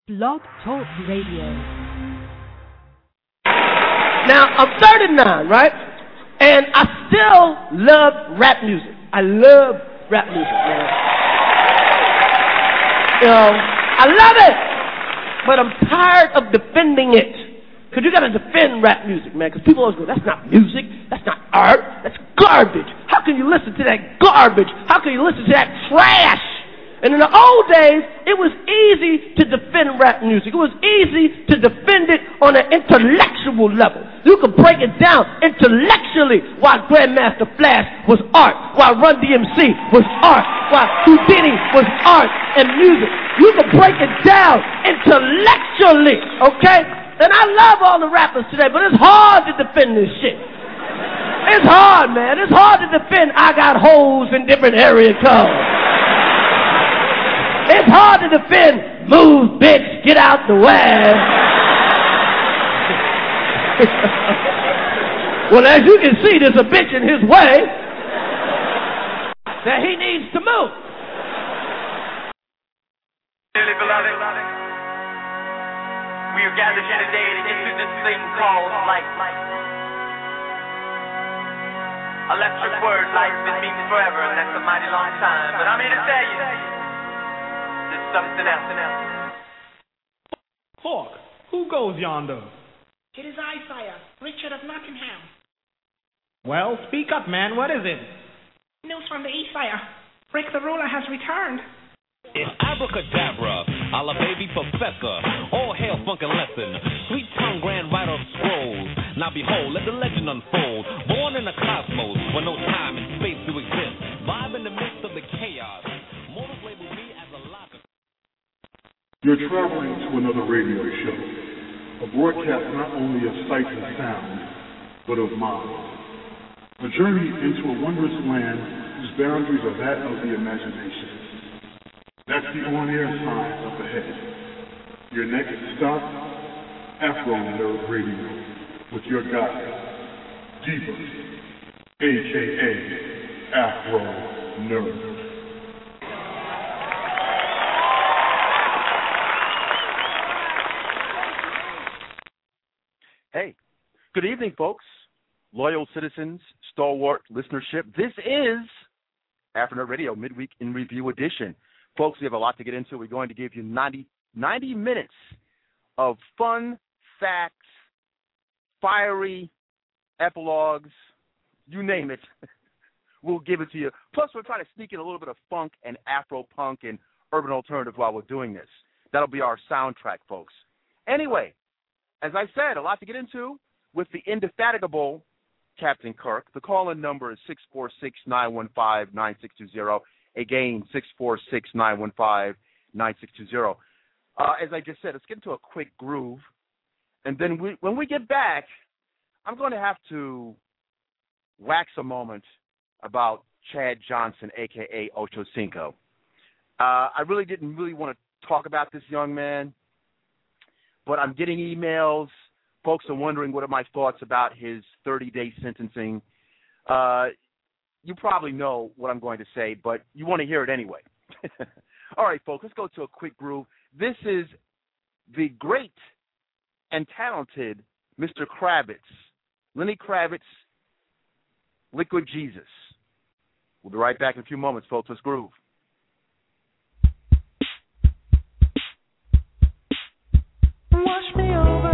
Blog Talk Radio. Now, I'm 39, right? And I still love rap music. I love rap music, man. You know, I love it. But I'm tired of defending it. Because you got to defend rap music, man. Because people always go, that's not music. That's not art. That's garbage. How can you listen to that garbage? How can you listen to that trash? And in the old days, it was easy to defend rap music. It was easy to defend it on an intellectual level. You could break it down intellectually why Grandmaster Flash was art, why Run DMC was art, why Houdini was art and music. You could break it down intellectually, okay? And I love all the rappers today, but it's hard to defend this shit. It's hard, man. It's hard to defend I got hoes in different area codes. It's hard to defend, move, bitch, get out the way. Well, as you can see, there's a bitch in his way that he needs to move. Dearly beloved, we are gathered here today to get through this thing called life. Electric word, life, it means forever, and that's a mighty long time. But I'm here to tell you, there's something else. Hawk, who goes yonder? It is I, sire, Richard of Nottingham. Well, speak up, man. What is it? News from the east, sire. Rick the ruler has returned. It's abracadabra, a la baby professor. All hail funkin' lesson. Sweet tongue grand writer of scrolls. Now behold, let the legend unfold. Born in a cosmos where no time and space do exist. Vibe in the midst of the chaos. Mortals label me as a locker. You're traveling to another radio show. A broadcast not only of sight and sound, but of mind. A journey into a wondrous land whose boundaries are that of the imagination. That's the on-air sign up ahead. Your next stop, Afro Nerd Radio, with your guide, Diva, a.k.a. Afro Nerd. Hey, good evening, folks. Loyal citizens, stalwart listenership. This is Afro Nerd Radio Midweek in Review Edition. Folks, we have a lot to get into. We're going to give you 90 minutes of fun, facts, fiery epilogues, you name it. We'll give it to you. Plus, we're trying to sneak in a little bit of funk and Afro-punk and urban alternative while we're doing this. That'll be our soundtrack, folks. Anyway, as I said, a lot to get into with the indefatigable Captain Kirk. The call-in number is 646-915-9620. Again, 646-915-9620. As I just said, let's get into a quick groove. And then when we get back, I'm going to have to wax a moment about Chad Johnson, a.k.a. Ocho Cinco. I really didn't want to talk about this young man, but I'm getting emails. Folks are wondering what are my thoughts about his 30-day sentencing. You probably know what I'm going to say, but you want to hear it anyway. All right, folks, let's go to a quick groove. This is the great and talented Mr. Kravitz, Lenny Kravitz, Liquid Jesus. We'll be right back in a few moments, folks. Let's groove. Wash me over.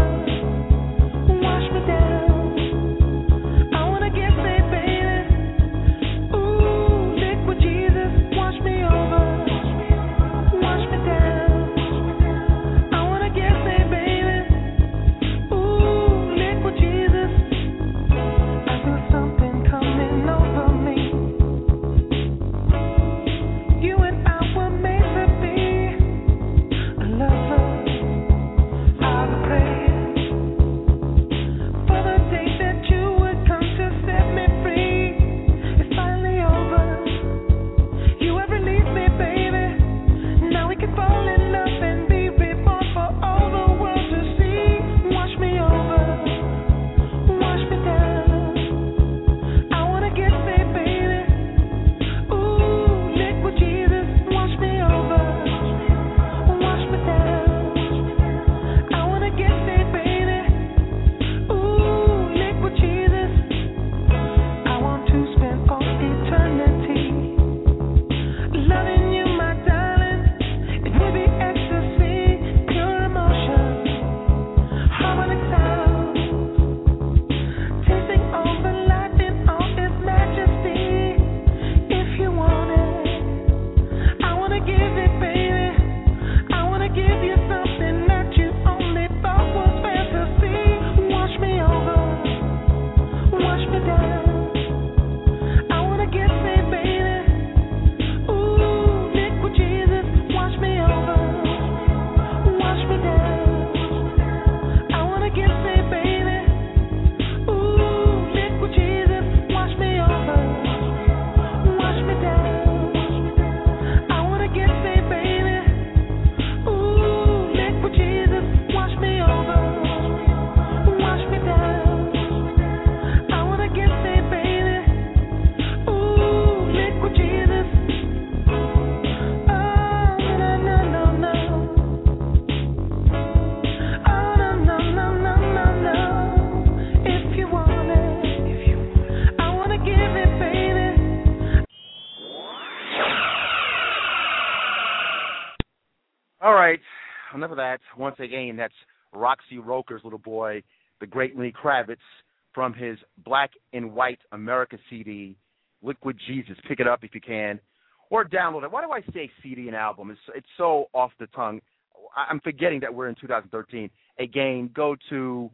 enough of that. Once again, that's Roxy Roker's little boy, the great Lenny Kravitz, from his Black and White America CD, Liquid Jesus. Pick it up if you can, or download it. Why do I say CD and album? It's so off the tongue. I'm forgetting that we're in 2013. Again, go to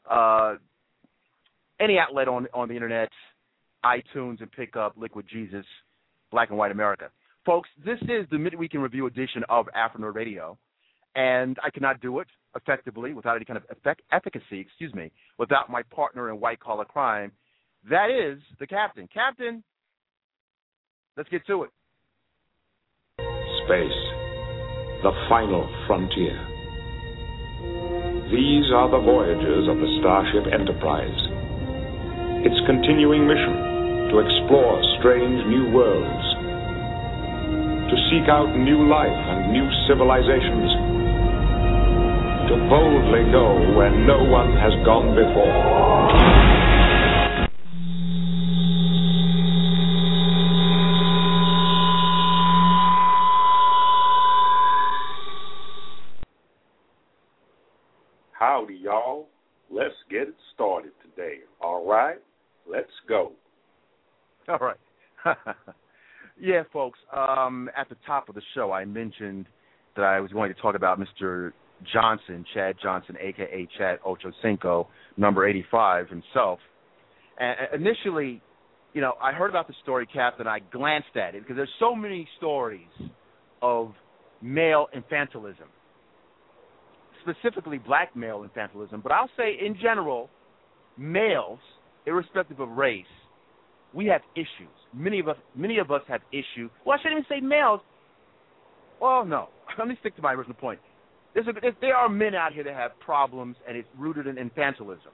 any outlet on the internet, iTunes, and pick up Liquid Jesus, Black and White America. Folks, this is the Midweek in Review edition of Afro-Nerd Radio, and I cannot do it effectively without any kind of efficacy, without my partner in white-collar crime. That is the Captain. Captain, let's get to it. Space, the final frontier. These are the voyages of the Starship Enterprise. Its continuing mission to explore strange new worlds, to seek out new life and new civilizations, to boldly go where no one has gone before. Howdy, y'all. Let's get it started today. All right? Let's go. All right. Yeah, folks, at the top of the show, I mentioned that I was going to talk about Mr. Johnson, Chad Johnson, a.k.a. Chad Ochocinco, number 85 himself. And initially, I heard about the story, Captain. I glanced at it because there's so many stories of male infantilism, specifically black male infantilism. But I'll say, in general, males, irrespective of race, we have issues. Many of us have issues. Well, I shouldn't even say males. Well, no. Let me stick to my original point. There are men out here that have problems, and it's rooted in infantilism.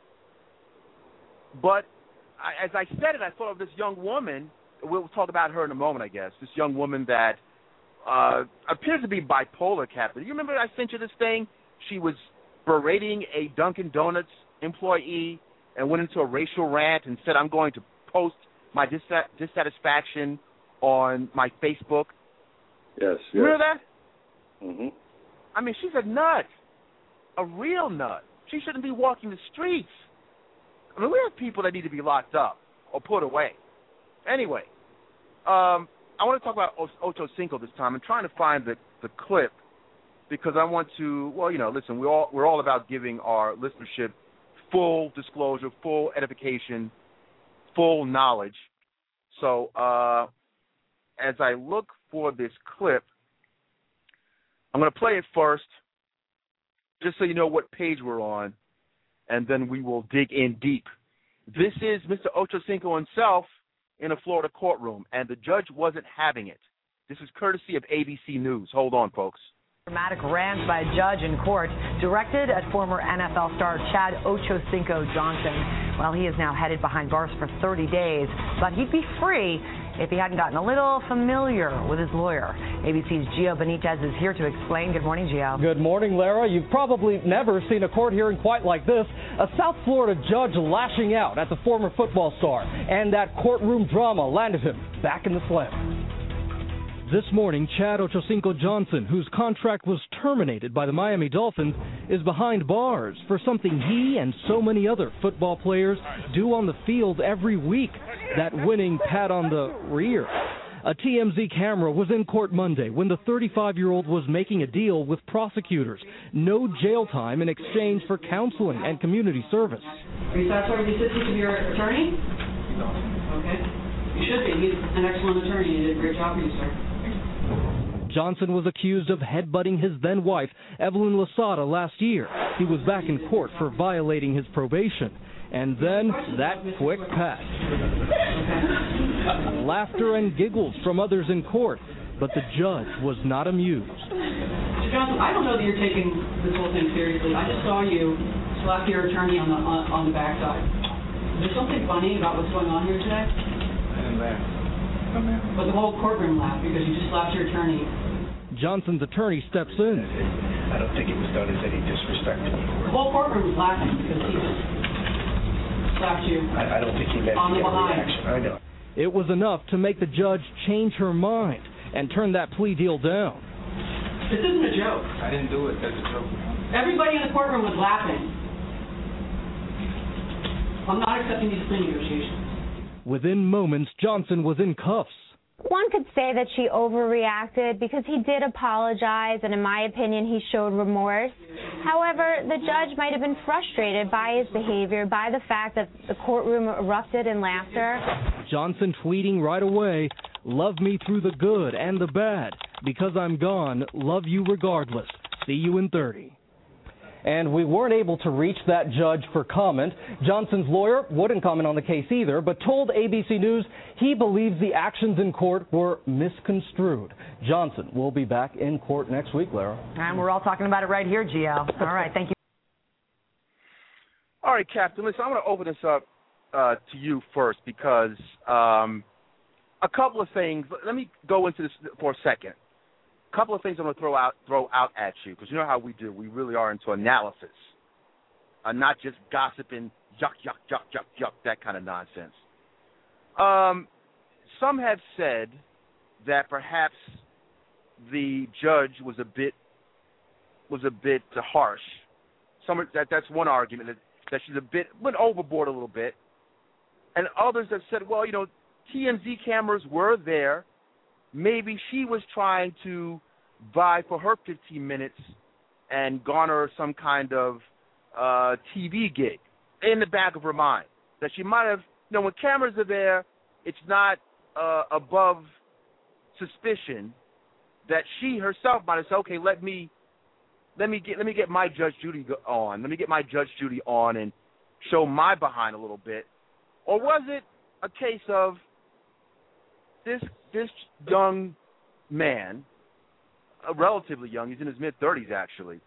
But as I said it, I thought of this young woman. We'll talk about her in a moment, I guess. This young woman that appears to be bipolar, Captain. You remember I sent you this thing? She was berating a Dunkin' Donuts employee and went into a racial rant and said, I'm going to post my dissatisfaction on my Facebook. Yes. Remember that? Mm-hmm. I mean, she's a nut, a real nut. She shouldn't be walking the streets. I mean, we have people that need to be locked up or put away. Anyway, I want to talk about Ochocinco this time. I'm trying to find the clip because I want to, listen, we're all about giving our listenership full disclosure, full edification, full knowledge. So as I look for this clip, I'm going to play it first, just so you know what page we're on, and then we will dig in deep. This is Mr. Ochocinco himself in a Florida courtroom, and the judge wasn't having it. This is courtesy of ABC News. Hold on, folks. Dramatic rant by a judge in court directed at former NFL star Chad Ochocinco Johnson. Well, he is now headed behind bars for 30 days, but he'd be free if he hadn't gotten a little familiar with his lawyer. ABC's Gio Benitez is here to explain. Good morning, Gio. Good morning, Lara. You've probably never seen a court hearing quite like this. A South Florida judge lashing out at the former football star, and that courtroom drama landed him back in the slam. This morning, Chad Ochocinco Johnson, whose contract was terminated by the Miami Dolphins, is behind bars for something he and so many other football players do on the field every week, that winning pat on the rear. A TMZ camera was in court Monday when the 35-year-old was making a deal with prosecutors. No jail time in exchange for counseling and community service. Are you satisfied with the assistance of your attorney? Okay. You should be. He's an excellent attorney. He did a great job for you, sir. Johnson was accused of headbutting his then-wife, Evelyn Losada, last year. He was back in court for violating his probation. And then that quick pass. Laughter and giggles from others in court, but the judge was not amused. Mr. Johnson, I don't know that you're taking this whole thing seriously. I just saw you slap your attorney on the backside. Is there something funny about what's going on here today? I didn't laugh. But the whole courtroom laughed because you just slapped your attorney. Johnson's attorney steps in. I don't think it was done as any disrespect to me. The whole courtroom was laughing because he just slapped you. I don't think he meant on the behind. Reaction. I know. It was enough to make the judge change her mind and turn that plea deal down. This isn't a joke. I didn't do it as a joke. Everybody in the courtroom was laughing. I'm not accepting these plea negotiations. Within moments, Johnson was in cuffs. One could say that she overreacted because he did apologize, and in my opinion, he showed remorse. However, the judge might have been frustrated by his behavior, by the fact that the courtroom erupted in laughter. Johnson tweeting right away, "Love me through the good and the bad. Because I'm gone, love you regardless. See you in 30." And we weren't able to reach that judge for comment. Johnson's lawyer wouldn't comment on the case either, but told ABC News he believes the actions in court were misconstrued. Johnson will be back in court next week, Lara. And we're all talking about it right here, Gio. All right, thank you. All right, Captain, listen, I'm going to open this up to you first because a couple of things. Let me go into this for a second. A couple of things I'm going to throw out at you, because you know how we do. We really are into analysis, not just gossiping, yuck, that kind of nonsense. Some have said that perhaps the judge was a bit harsh. That's one argument, that she's went overboard a little bit. And others have said, well, TMZ cameras were there. Maybe she was trying to vie for her 15 minutes and garner some kind of TV gig in the back of her mind. That she might have, when cameras are there, it's not above suspicion that she herself might have said, okay, let me get my Judge Judy on. Let me get my Judge Judy on and show my behind a little bit. Or was it a case of this young man, relatively young, he's in his mid-30s actually,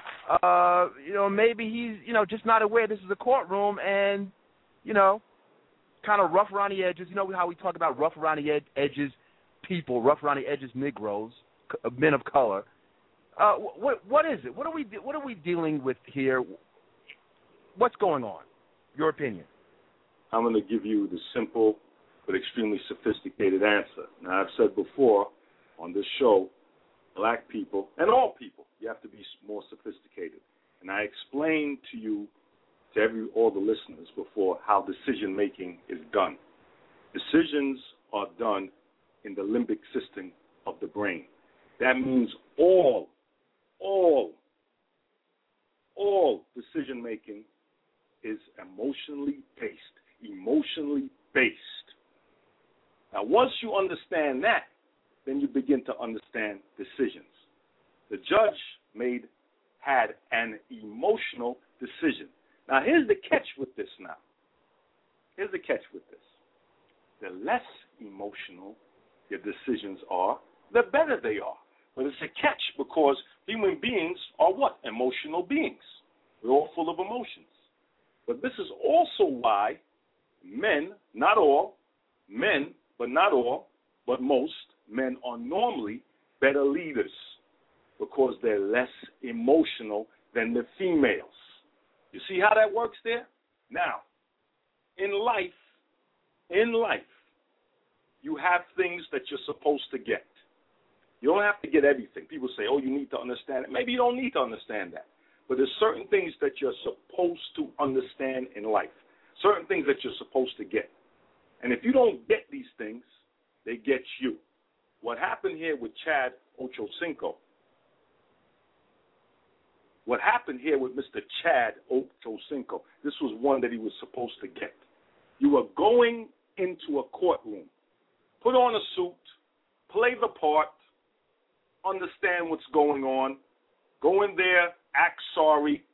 maybe he's, just not aware this is a courtroom and, kind of rough around the edges. You know how we talk about rough around the edges people, rough around the edges Negroes, men of color. What is it? What are we dealing with here? What's going on? Your opinion. I'm going to give you the simple but extremely sophisticated answer. Now, I've said before on this show, black people, and all people, you have to be more sophisticated. And I explained to you, all the listeners before, how decision-making is done. Decisions are done in the limbic system of the brain. That means all decision-making is emotionally based. Now, once you understand that, then you begin to understand decisions. The judge had an emotional decision. Now, here's the catch with this now. The less emotional your decisions are, the better they are. But it's a catch because human beings are what? Emotional beings. We're all full of emotions. But this is also why men, not all, but most men are normally better leaders because they're less emotional than the females. You see how that works there? Now, in life, you have things that you're supposed to get. You don't have to get everything. People say, oh, you need to understand it. Maybe you don't need to understand that. But there's certain things that you're supposed to understand in life, certain things that you're supposed to get. And if you don't get these things, they get you. What happened here with Chad Ochocinco, what happened here with Mr. Chad Ochocinco, this was one that he was supposed to get. You are going into a courtroom, put on a suit, play the part, understand what's going on, go in there, act sorry.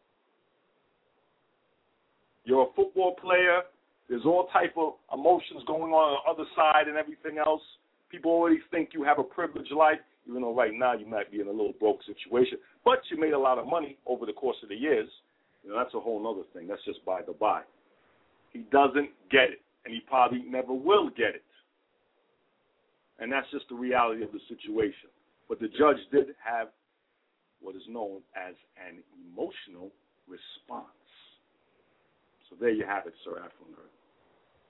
You're a football player. There's all type of emotions going on the other side and everything else. People already think you have a privileged life, even though right now you might be in a little broke situation. But you made a lot of money over the course of the years. That's a whole other thing. That's just by the by. He doesn't get it, and he probably never will get it. And that's just the reality of the situation. But the judge did have what is known as an emotional response. So there you have it, Sir Afro Nerd.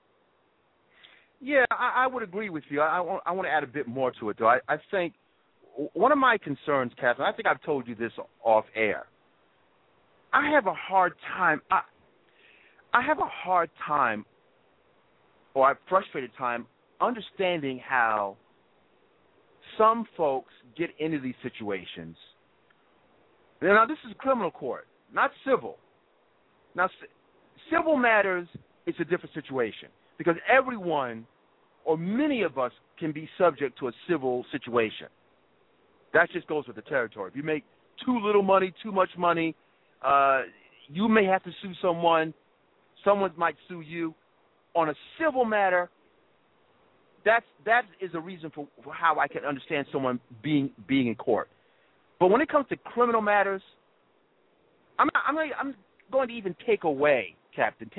Yeah, I would agree with you. I want to add a bit more to it, though. I think one of my concerns, Catherine, I think I've told you this off air. I have a hard time. I have a hard time, or a frustrated time, understanding how some folks get into these situations. Now, this is criminal court, not civil. Now, civil matters, it's a different situation because everyone or many of us can be subject to a civil situation. That just goes with the territory. If you make too little money, too much money, you may have to sue someone. Someone might sue you. On a civil matter, that is a reason for how I can understand someone being in court. But when it comes to criminal matters, I'm going to even take away, Captain,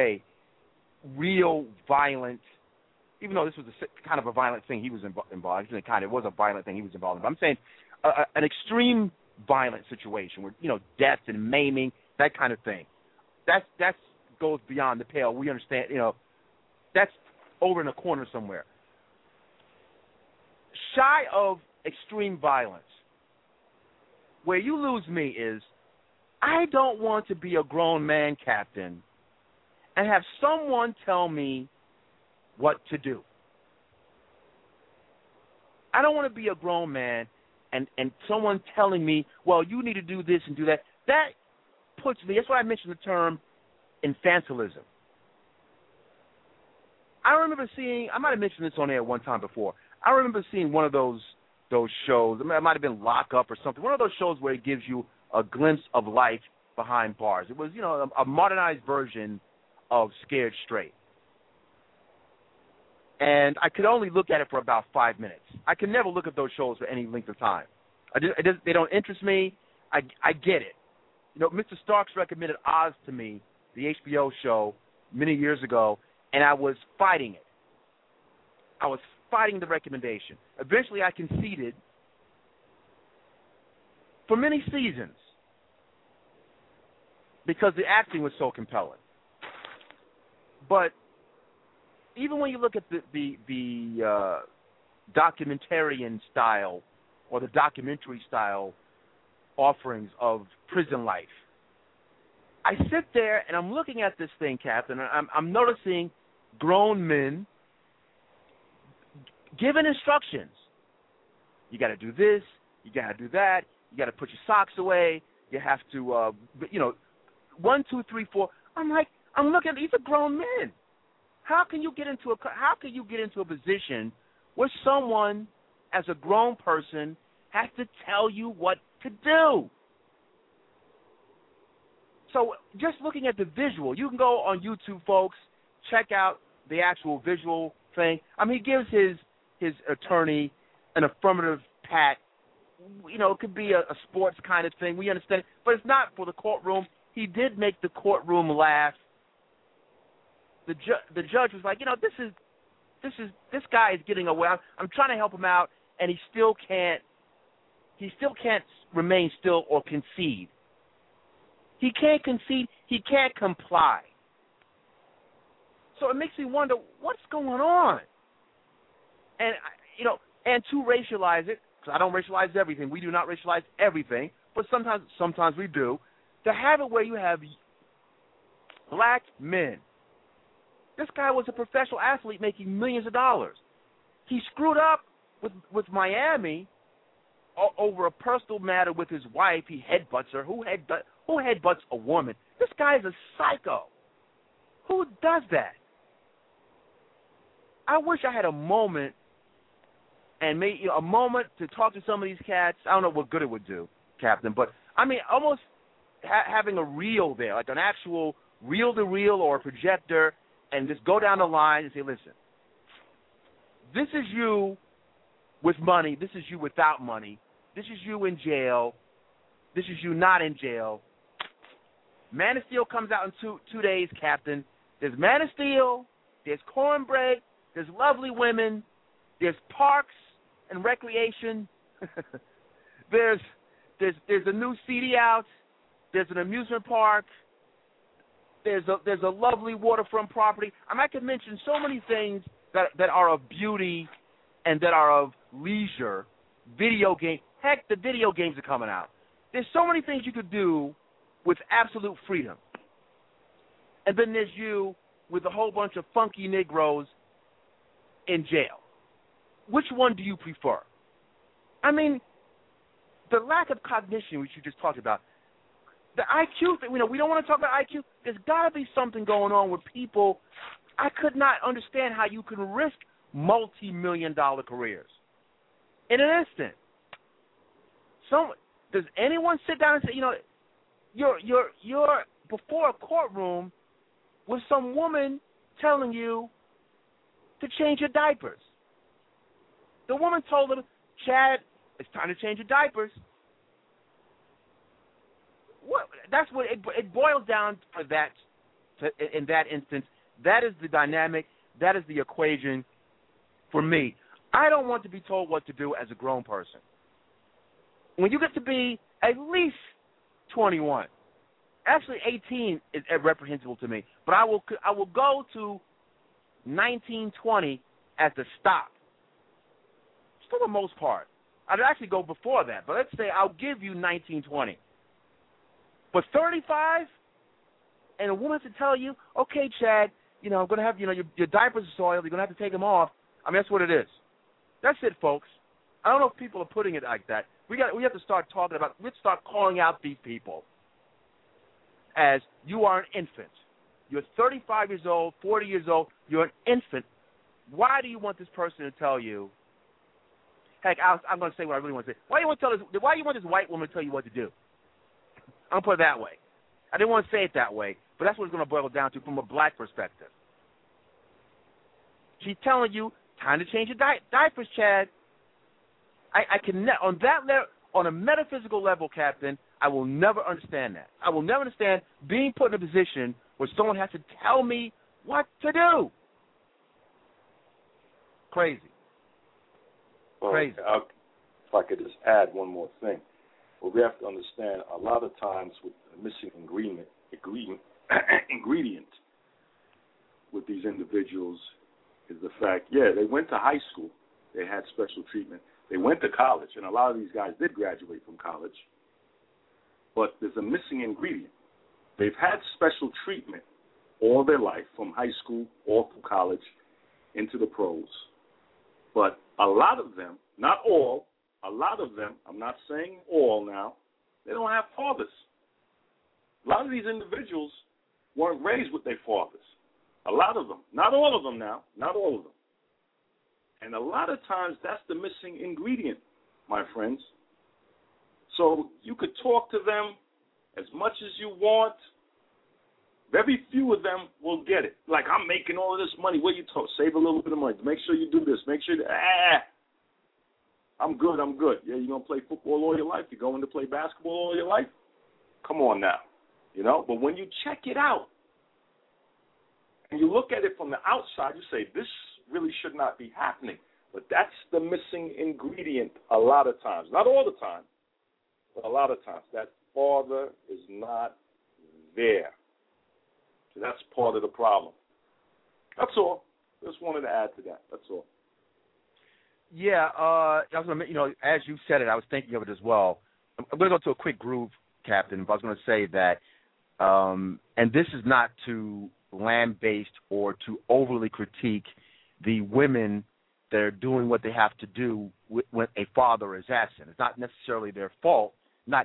real violent. Even though this was kind of a violent thing he was involved in, it was a violent thing he was involved in. But I'm saying an extreme violent situation where, death and maiming, that kind of thing. That goes beyond the pale. We understand, that's over in a corner somewhere. Shy of extreme violence, where you lose me is, I don't want to be a grown man, Captain, and have someone tell me what to do. I don't want to be a grown man and someone telling me, well, you need to do this and do that. That puts me, that's why I mentioned the term infantilism. I remember seeing, I might have mentioned this on air one time before, I remember seeing one of those shows, it might have been Lock Up or something, one of those shows where it gives you a glimpse of life behind bars. It was, a modernized version of Scared Straight. And I could only look at it for about 5 minutes. I can never look at those shows for any length of time. They don't interest me. I get it. Mr. Starks recommended Oz to me, the HBO show, many years ago, and I was fighting it. I was fighting the recommendation. Eventually I conceded for many seasons because the acting was so compelling. But even when you look at the documentarian style or the documentary style offerings of prison life, I sit there and I'm looking at this thing, Captain, and I'm noticing grown men given instructions. You got to do this, you got to do that, you got to put your socks away, you have to, 1, 2, 3, 4. I'm looking, these are grown men. How can you get into a position where someone, as a grown person, has to tell you what to do? So just looking at the visual, you can go on YouTube, folks, check out the actual visual thing. He gives his attorney an affirmative pat. It could be a sports kind of thing. We understand it, but it's not for the courtroom. He did make the courtroom laugh. The judge was like, this guy is getting away. I'm trying to help him out, and he still can't remain still or concede. He can't concede. He can't comply. So it makes me wonder what's going on. And and to racialize it, because I don't racialize everything. We do not racialize everything, but sometimes we do. To have it where you have black men. This guy was a professional athlete making millions of dollars. He screwed up with Miami over a personal matter with his wife. He headbutts her. Who headbutts a woman? This guy is a psycho. Who does that? I wish I had a moment and maybe a moment to talk to some of these cats. I don't know what good it would do, Captain, but almost having a reel there, like an actual reel-to-reel or a projector, and just go down the line and say, listen, this is you with money. This is you without money. This is you in jail. This is you not in jail. Man of Steel comes out in two days, Captain. There's Man of Steel. There's Cornbread. There's lovely women. There's parks and recreation. There's a new CD out. There's an amusement park. There's a lovely waterfront property. I could mention so many things that are of beauty and that are of leisure video game. Heck, the video games are coming out. There's so many things you could do with absolute freedom. And then there's you with a whole bunch of funky Negroes in jail. Which one do you prefer? I mean, the lack of cognition, which you just talked about, the IQ thing, we don't want to talk about IQ. There's got to be something going on with people. I could not understand how you can risk multi-million-dollar careers in an instant. Does anyone sit down and say, you're before a courtroom with some woman telling you to change your diapers? The woman told him, Chad, it's time to change your diapers. That's what it boils down for that. In that instance, that is the dynamic. That is the equation for me. I don't want to be told what to do as a grown person. When you get to be at least 21, actually 18 is reprehensible to me, but I will go to 19, 20 as the stop. For the most part. I'd actually go before that, but let's say I'll give you 19, 20. But 35, and a woman has to tell you, okay, Chad, I'm going to have, your diapers are soiled, you're going to have to take them off. I mean, that's what it is. That's it, folks. I don't know if people are putting it like that. We have to start talking about, let's start calling out these people as you are an infant. You're 35 years old, 40 years old, you're an infant. Why do you want this person to tell you? Heck, I'm going to say what I really want to say. Why do you want this white woman to tell you what to do? I'm going to put it that way. I didn't want to say it that way, but that's what it's going to boil down to from a black perspective. She's telling you, time to change your diapers, Chad. I can on that level, on a metaphysical level, Captain, I will never understand that. I will never understand being put in a position where someone has to tell me what to do. Crazy. Well, crazy. If I could just add one more thing. Well, we have to understand a lot of times with the missing ingredient with these individuals is the fact, they went to high school. They had special treatment. They went to college, and a lot of these guys did graduate from college. But there's a missing ingredient. They've had special treatment all their life, from high school all through college into the pros. But a lot of them, not all, a lot of them, I'm not saying all now, they don't have fathers. A lot of these individuals weren't raised with their fathers. A lot of them. Not all of them now. Not all of them. And a lot of times that's the missing ingredient, my friends. So you could talk to them as much as you want. Very few of them will get it. Like, I'm making all of this money. What you talk? Save a little bit of money. Make sure you do this. Make sure I'm good. Yeah, you're going to play football all your life? You're going to play basketball all your life? Come on now. But when you check it out and you look at it from the outside, you say, this really should not be happening. But that's the missing ingredient a lot of times. Not all the time, but a lot of times. That father is not there. So that's part of the problem. That's all. Just wanted to add to that. That's all. Yeah, I was going to, as you said it, I was thinking of it as well. I'm going to go to a quick groove, Captain. But I was going to say that, and this is not to lambaste or to overly critique the women that are doing what they have to do when a father is absent. It's not necessarily their fault,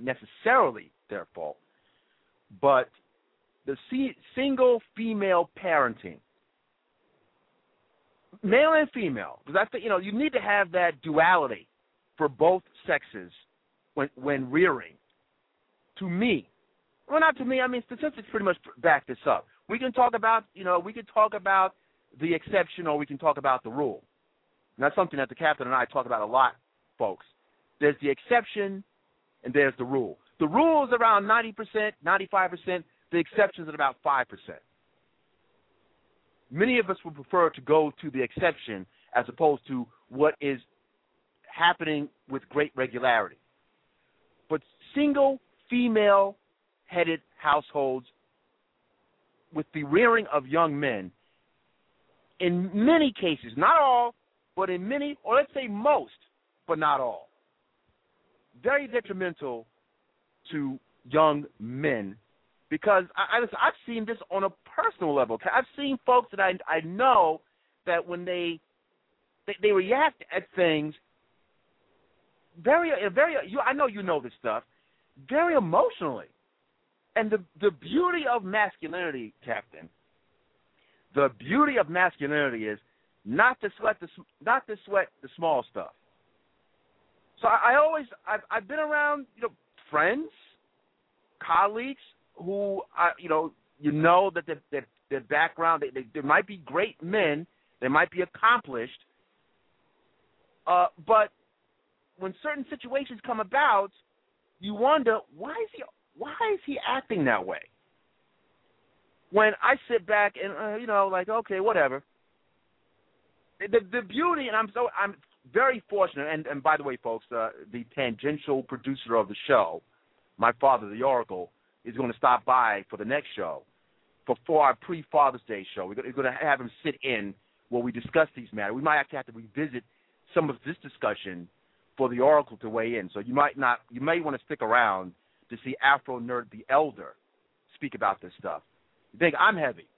but the single female parenting, male and female, because I think, you need to have that duality for both sexes when rearing. To me, well, not to me, I mean, statistics pretty much back this up. We can talk about, the exception, or we can talk about the rule. And that's something that the captain and I talk about a lot, folks. There's the exception, and there's the rule. The rule is around 90%, 95%. The exception is at about 5%. Many of us would prefer to go to the exception as opposed to what is happening with great regularity. But single female-headed households with the rearing of young men, in many cases, not all, but in many, or let's say most, but not all, very detrimental to young men because I've seen this on a personal level. I've seen folks that I know that when they react at things very I know you know this stuff, very emotionally. And the beauty of masculinity, Captain, the beauty of masculinity is not to sweat the small stuff. So I've been around, friends, colleagues who that their background, they might be great men, they might be accomplished, but when certain situations come about, you wonder why is he acting that way? When I sit back and okay, whatever. The beauty, and I'm very fortunate, and by the way, folks, the tangential producer of the show, my father, the Oracle, is going to stop by for the next show, for our pre-Father's Day show. We're going to have him sit in where we discuss these matters. We might actually have to revisit some of this discussion for the Oracle to weigh in. So you may want to stick around to see Afro Nerd the Elder speak about this stuff. You think I'm heavy?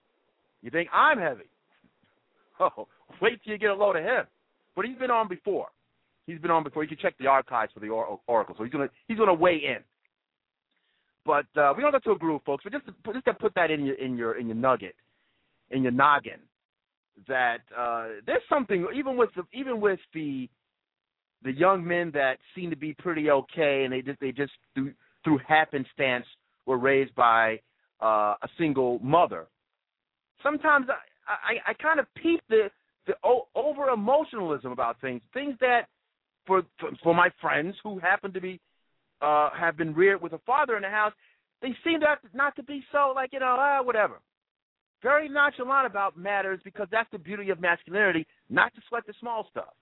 Oh, wait till you get a load of him. But he's been on before. You can check the archives for the Oracle. So he's gonna weigh in. But we don't go to a groove, folks. But just to put that in your nugget, in your noggin, that there's something even with the young men that seem to be pretty okay, and they just through happenstance were raised by a single mother. Sometimes I kind of peep the over emotionalism about things that for my friends who happen to be have been reared with a father in the house, they seem not to be so whatever. Very nonchalant about matters because that's the beauty of masculinity, not to sweat the small stuff.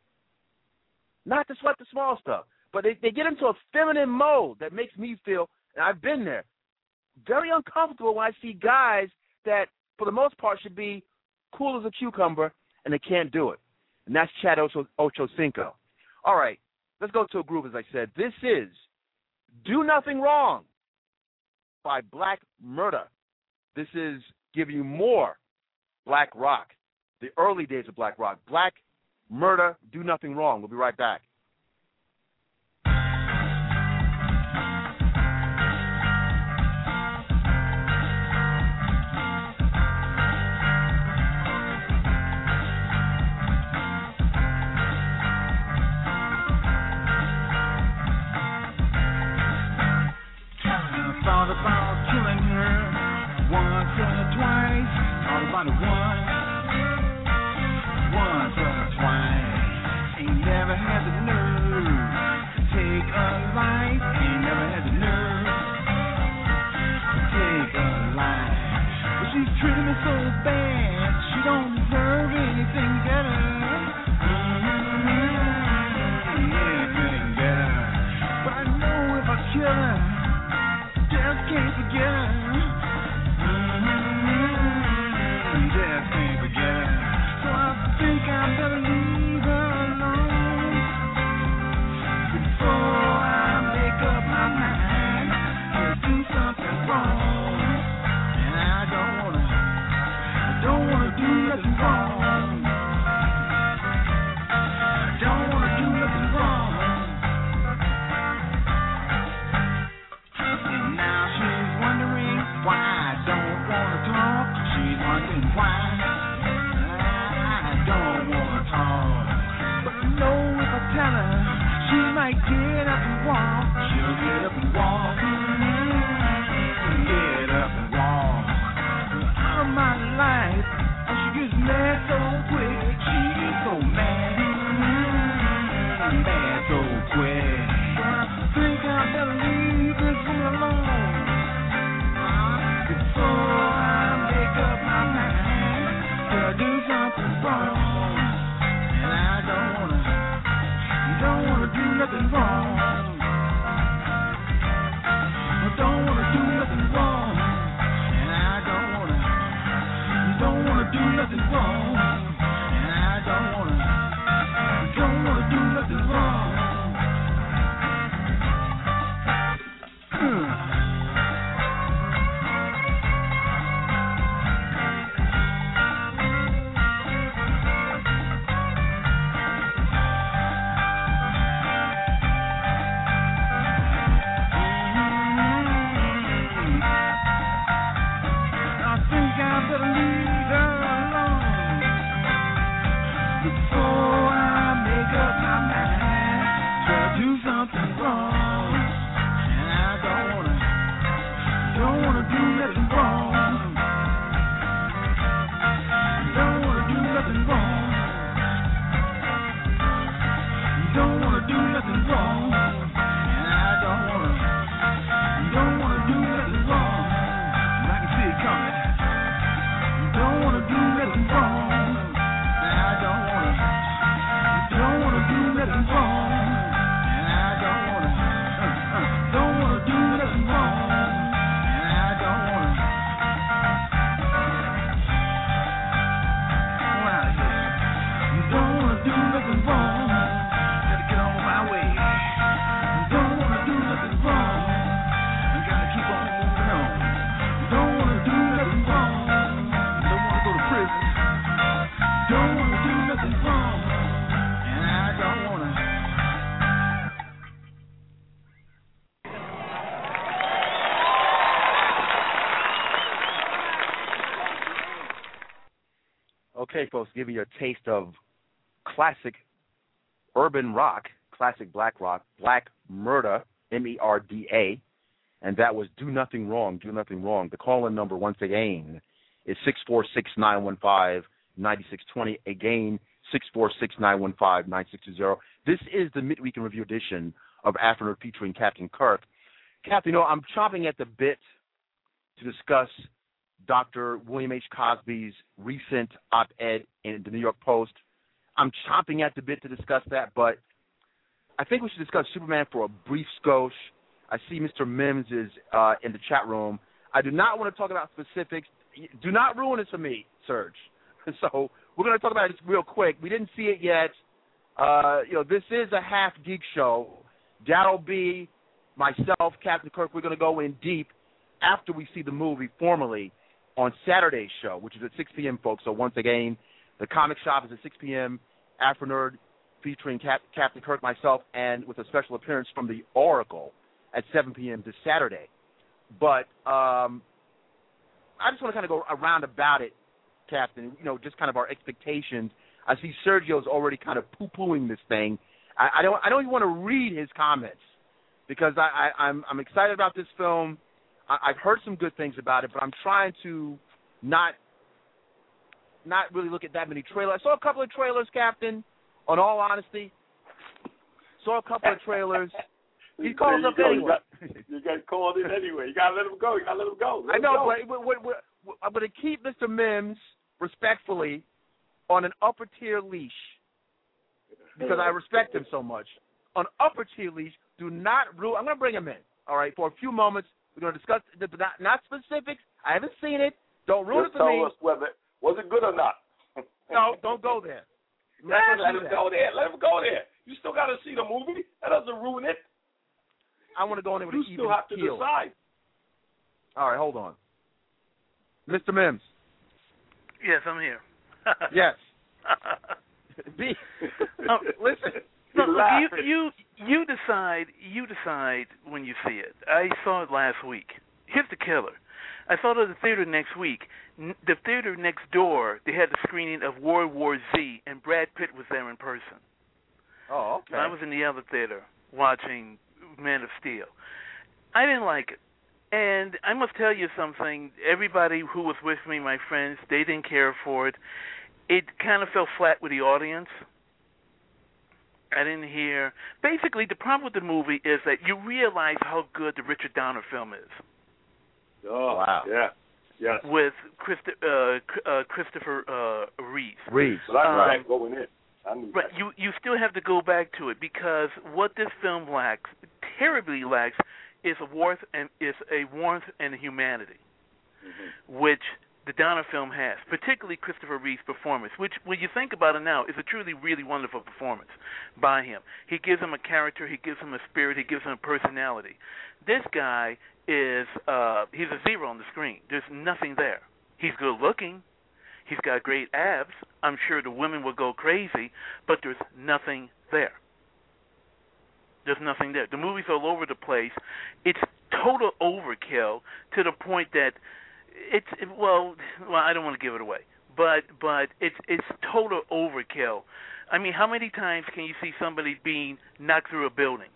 But they get into a feminine mode that makes me feel, and I've been there, very uncomfortable when I see guys that, for the most part, should be cool as a cucumber, and they can't do it. And that's Chad Ochocinco. All right, let's go to a groove, as I said. This is Do Nothing Wrong by Black Murder. This is giving you more Black Rock, the early days of Black Rock. Black Murder, Do Nothing Wrong. We'll be right back. Thought about killing her once or twice. Thought about it once or twice. Ain't never had the nerve to take a life. Ain't never had the nerve to take a life. But she's treating me so bad. She don't deserve anything better. Anything better. But I know if I kill her, just can't forget her. Just can't forget her. So I think I better leave her alone before I make up my mind to do something wrong. And I don't wanna do nothing wrong. I don't wanna do nothing wrong. Now she's wondering why I don't want to talk. She's wondering why I don't want to talk. But I know if I tell her, she might get up and walk. She'll get up and walk. Get up and walk. Out of my life, and she gets mad so quick. She gets so mad so quick. So I think I better leave this woman alone before I make up my mind to do something wrong. And I don't wanna do nothing wrong. I don't wanna do nothing wrong. And I don't wanna do nothing wrong. And I don't wanna do nothing wrong. Okay, folks, give you a taste of classic urban rock, classic black rock, Black Murda, M-E-R-D-A, and that was Do Nothing Wrong, Do Nothing Wrong. The call-in number, once again, is 646-915-9620. Again, 646-915-9620. This is the Midweek in Review edition of Afternoon featuring Captain Kirk. Captain, I'm chomping at the bit to discuss Dr. William H. Cosby's recent op-ed in the New York Post. I'm chomping at the bit to discuss that, but I think we should discuss Superman for a brief skosh. I see Mr. Mims is in the chat room. I do not want to talk about specifics. Do not ruin it for me, Serge. So we're going to talk about it real quick. We didn't see it yet. This is a half geek show. Darryl B., myself, Captain Kirk, we're going to go in deep after we see the movie formally on Saturday's show, which is at 6 p.m., folks. So once again, the comic shop is at 6 p.m. After Nerd featuring Captain Kirk, myself, and with a special appearance from the Oracle at 7 p.m. this Saturday. But I just want to kind of go around about it, Captain, just kind of our expectations. I see Sergio's already kind of poo-pooing this thing. I don't even want to read his comments because I'm excited about this film. I've heard some good things about it, but I'm trying to not really look at that many trailers. I saw a couple of trailers, Captain, on all honesty. Saw a couple of trailers. He calls up anyway. You got called in anyway. You got to let him go. I know, but I'm going to keep Mr. Mims respectfully on an upper-tier leash because I respect him so much. On upper-tier leash, do not rule. I'm going to bring him in, all right, for a few moments. We're going to discuss, not specifics. I haven't seen it. Don't ruin it for me. Tell us whether was it good or not. No, don't go there. Let him go there. Let him go there. You still got to see the movie. That doesn't ruin it. I want to go in there with you an even still have to keel. decide. All right, hold on. Mr. Mims. Yes, I'm here. Yes. Listen. Look, you decide when you see it. I saw it last week. Here's the killer. I saw it at the theater next week. The theater next door, they had the screening of World War Z, and Brad Pitt was there in person. Oh, okay. So I was in the other theater watching Man of Steel. I didn't like it. And I must tell you something. Everybody who was with me, my friends, they didn't care for it. It kind of fell flat with the audience. I didn't hear. Basically, the problem with the movie is that you realize how good the Richard Donner film is. Oh, wow. Yeah. Yes. With Christopher Reeves. But I knew that going in. But you still have to go back to it because what this film lacks, terribly lacks, is a warmth and a humanity, which the Donner film has, particularly Christopher Reeve's performance, which, when you think about it now, is a truly, really wonderful performance by him. He gives him a character, he gives him a spirit, he gives him a personality. This guy is, he's a zero on the screen. There's nothing there. He's good looking. He's got great abs. I'm sure the women will go crazy, but there's nothing there. There's nothing there. The movie's all over the place. It's total overkill to the point that well, I don't want to give it away, but it's total overkill. I mean, how many times can you see somebody being knocked through a building?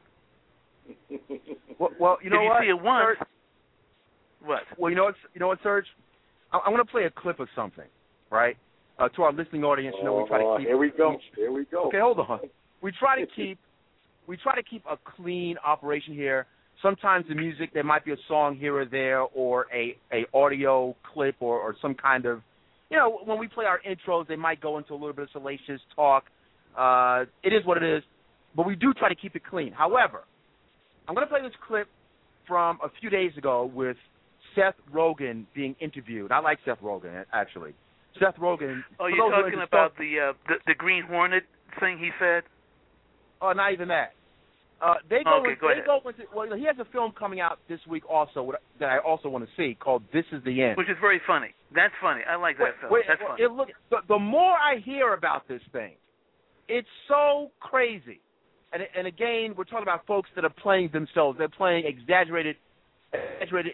Well, you know if you what? see it once, Serge, what? Well, you know what, Serge? I'm going to play a clip of something, right? To our listening audience, we try to keep. Here we go. Okay, hold on. We try to keep a clean operation here. Sometimes the music, there might be a song here or there, or a audio clip, or some kind of, when we play our intros, they might go into a little bit of salacious talk. It is what it is, but we do try to keep it clean. However, I'm going to play this clip from a few days ago with Seth Rogen being interviewed. I like Seth Rogen, actually. Seth Rogen. Oh, you're talking about the Green Hornet thing he said? Oh, not even that. He has a film coming out this week also that I also want to see called This Is the End. Which is very funny. That's funny. I like that film. That's funny. The more I hear about this thing, it's so crazy. And again, we're talking about folks that are playing themselves. They're playing exaggerated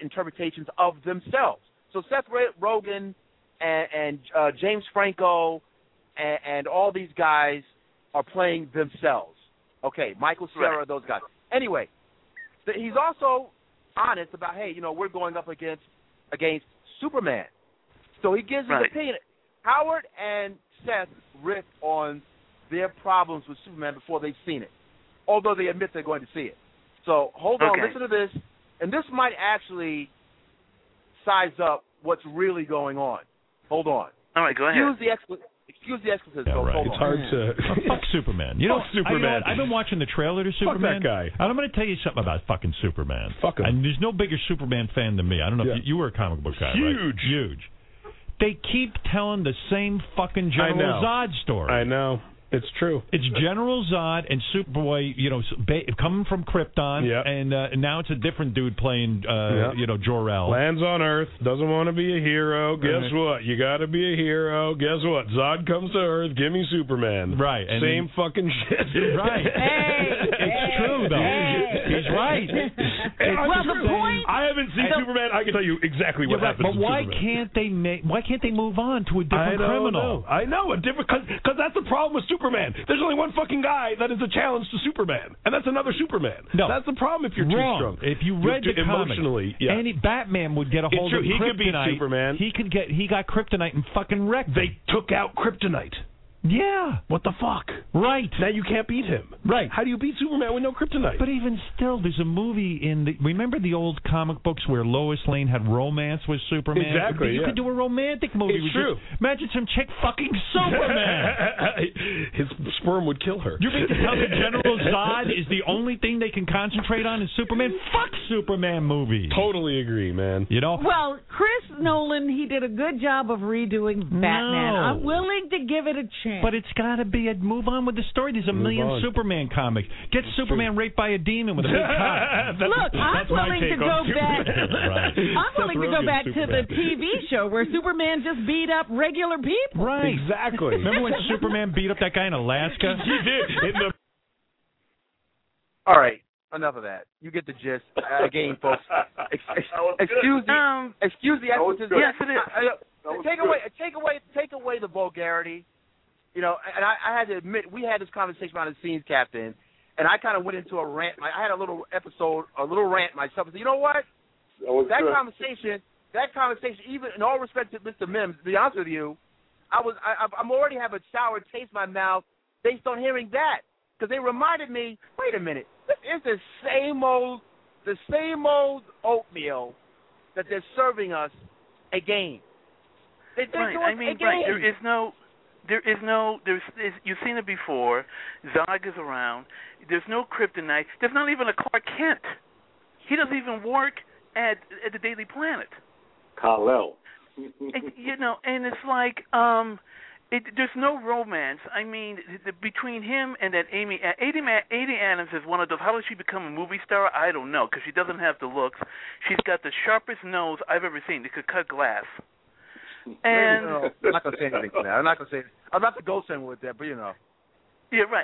interpretations of themselves. So Seth Rogen and James Franco and all these guys are playing themselves. Okay, Michael Cera, those guys. Anyway, he's also honest about, hey, we're going up against Superman. So he gives his opinion. Howard and Seth riff on their problems with Superman before they've seen it, although they admit they're going to see it. So hold on, listen to this, and this might actually size up what's really going on. Hold on. All right, go ahead. Excuse the expletives. Yeah, right. Hold It's on. hard to... fuck Superman. Fuck Superman. I've been watching the trailer to Superman. Fuck that guy. And I'm going to tell you something about fucking Superman. Fuck him. And there's no bigger Superman fan than me. I don't know if you were a comic book guy, Huge. right? Huge. They keep telling the same fucking General Zod story. I know. It's true. It's General Zod and Superboy, coming from Krypton, and now it's a different dude playing, Jor-El. Lands on Earth, doesn't want to be a hero. Guess what? You got to be a hero. Guess what? Zod comes to Earth. Give me Superman. Right. And same fucking shit. Right. It's true though. He's right. Well, the point. I haven't seen Superman. I can tell you exactly what happens. But why Superman. can't they move on to a different criminal? I know a different because that's the problem with Superman. There's only one fucking guy that is a challenge to Superman, and that's another Superman. No, that's the problem. If you're too strong, if you read the comics, emotionally, any Batman would get a hold of He Kryptonite. could beat Superman. He got Kryptonite and fucking wrecked. They took out Kryptonite. Yeah. What the fuck? Right. Now you can't beat him. Right. How do you beat Superman with no kryptonite? But even still, there's a movie remember the old comic books where Lois Lane had romance with Superman? Exactly, You could do a romantic movie. It's true. Imagine some chick fucking Superman. His sperm would kill her. You mean to tell me General Zod is the only thing they can concentrate on is Superman? Fuck Superman movies. Totally agree, man. Well, Chris Nolan, he did a good job of redoing Batman. No. I'm willing to give it a chance. But it's got to be move on with the story. There's a million Superman comics. Get Superman raped by a demon with a big cock. Look, I'm willing to go back. Right. I'm willing to go back to the TV show where Superman just beat up regular people. Right. Exactly. Remember when Superman beat up that guy in Alaska? He did. All right. Enough of that. You get the gist. Again, folks. Excuse the expletives. Yes, it is. Take away the vulgarity. And I had to admit, we had this conversation about the scenes, Captain, and I kind of went into a rant. I had a little rant myself. I said, you know what? That conversation, even in all respect to Mr. Mims, to be honest with you, I'm already have a sour taste in my mouth based on hearing that, because they reminded me, wait a minute, this is the same old oatmeal that they're serving us again. You've seen it before. Zod is around. There's no kryptonite. There's not even a Clark Kent. He doesn't even work at the Daily Planet. Kal-El. And it's like, there's no romance. I mean, between him and that Amy Adams is one of those. How does she become a movie star? I don't know, because she doesn't have the looks. She's got the sharpest nose I've ever seen. They could cut glass. And I'm not gonna say anything to that. I'm not gonna say. I'm not to go somewhere with that, but Yeah, right.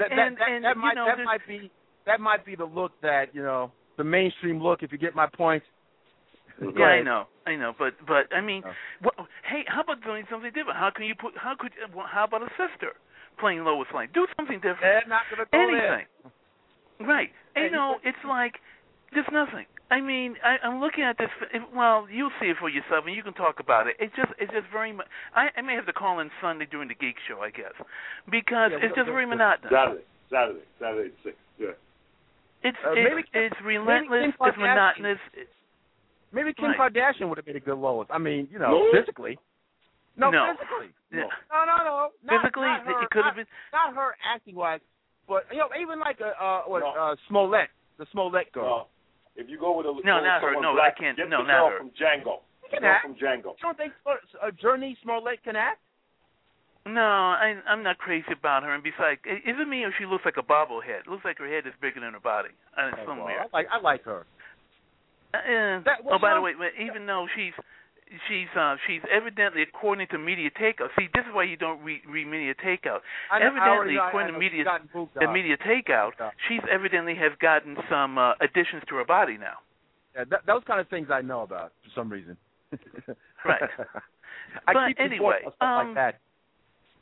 That might be the look that the mainstream look. If you get my point. Yeah, I know. But I mean, hey, how about doing something different? How about a sister playing Lois Lane? Do something different. They're not gonna go anything. There. Right. It's like there's nothing. I mean, I'm looking at this. Well, you'll see it for yourself, and you can talk about it. It's just very much. I may have to call in Sunday during the Geek Show, I guess, because it's just very monotonous. Saturday at 6. Yeah. It's relentless. It's monotonous. Maybe Kim Kardashian would have been a good Lois. I mean, physically. No, physically. Yeah. No. Physically, it could have been. Not her acting wise, but even like Smollett, the Smollett girl. If you go with not her. No, I can't. Get no, the not girl her. From Django. From Django. You don't think Journey Smollett can act? No, I'm not crazy about her. And besides, isn't me or she looks like a bobblehead? It looks like her head is bigger than her body. I like her. By the way, even though she's evidently, according to Media Takeout. See, this is why you don't read Media Takeout. Evidently, according to Media Takeout, she's evidently has gotten some additions to her body now. Yeah, those kind of things I know about for some reason. Right. I but keep anyway, stuff like that.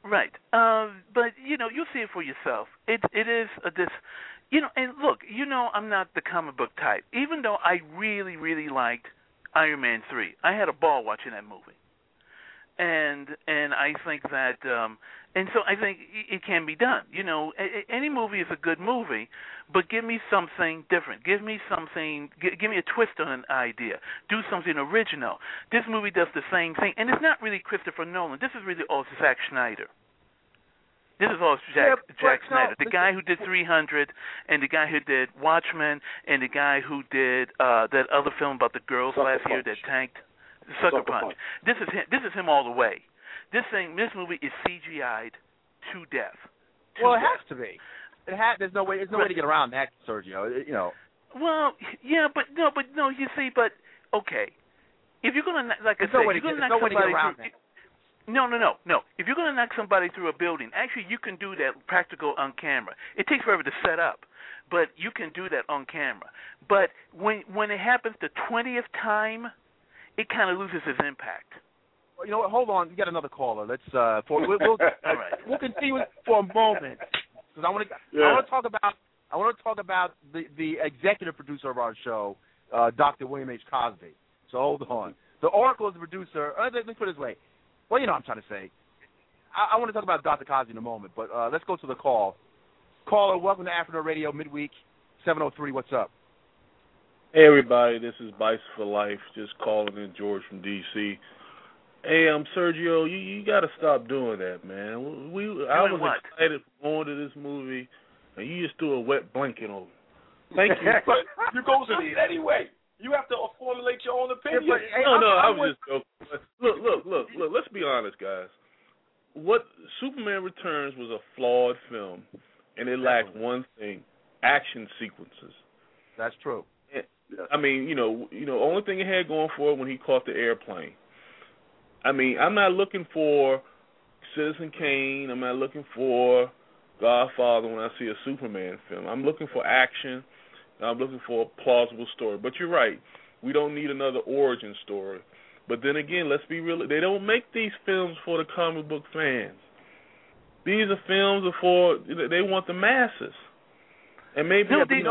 Right. But you'll see it for yourself. It is this. And look, I'm not the comic book type. Even though I really, really liked Iron Man 3, I had a ball watching that movie. And I think that, and so I think it can be done. Any movie is a good movie, but give me something different. Give me something. Give me a twist on an idea. Do something original. This movie does the same thing, and it's not really Christopher Nolan. This is really all Zack Snyder. This is all Jack Snyder, the guy who did 300, and the guy who did Watchmen, and the guy who did that other film about the girls last year that tanked, Sucker Punch. This is him all the way. This movie is CGI'd to death. Well, it has to be. There's no way to get around that, Sergio. Well, yeah, but no. You see, okay. If you're gonna, like I said, you're gonna knock somebody through. No. If you're going to knock somebody through a building, actually you can do that practical on camera. It takes forever to set up, but you can do that on camera. But when it happens the 20th time, it kind of loses its impact. Well, you know what? Hold on. We got another caller. Let's we'll continue for a moment because I want to talk about the executive producer of our show, Dr. William H. Cosby. So hold on. The Oracle is the producer. Let's put it this way. Well, you know what I'm trying to say. I want to talk about Dr. Cosby in a moment, but let's go to the call. Caller, welcome to Afternoon Radio Midweek 703. What's up? Hey, everybody. This is Bice for Life, just calling in George from D.C. Hey, Sergio, you got to stop doing that, man. I was excited for going to this movie, and you just threw a wet blanket over it. Thank you. But you go to it anyway. You have to formulate your own opinion. I was just joking. Look. Let's be honest, guys. What Superman Returns was a flawed film, and it lacked one thing: action sequences. That's true. I mean, only thing it had going for it when he caught the airplane. I mean, I'm not looking for Citizen Kane. I'm not looking for Godfather when I see a Superman film. I'm looking for action. I'm looking for a plausible story. But you're right. We don't need another origin story. But then again, let's be real. They don't make these films for the comic book fans. These are films they want the masses. And maybe they make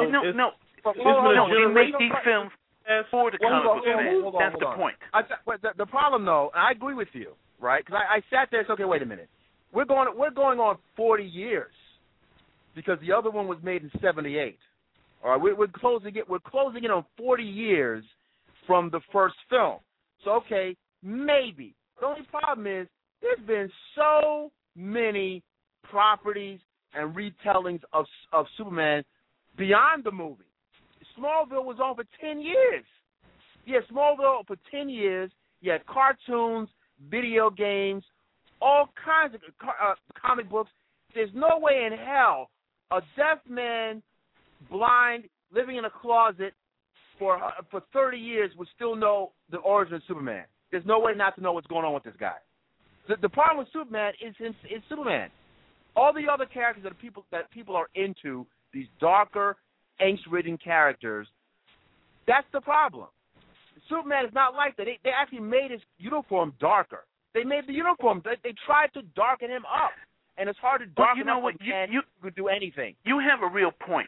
these films for the comic book fans. That's the point. The problem, though, and I agree with you, right? Because I sat there and said, okay, wait a minute. We're going on 40 years because the other one was made in 78. All right, we're closing in on 40 years from the first film. So, okay, maybe. The only problem is there's been so many properties and retellings of Superman beyond the movie. Smallville was on for 10 years. Yeah, Smallville for 10 years. You had cartoons, video games, all kinds of comic books. There's no way in hell a deaf man, blind, living in a closet for 30 years would still know the origin of Superman. There's no way not to know what's going on with this guy. The problem with Superman is Superman. All the other characters that people are into, these darker, angst-ridden characters, that's the problem. Superman is not like that. They actually made his uniform darker. They made the uniform. They tried to darken him up. And it's hard to darken up when you could do anything. You have a real point.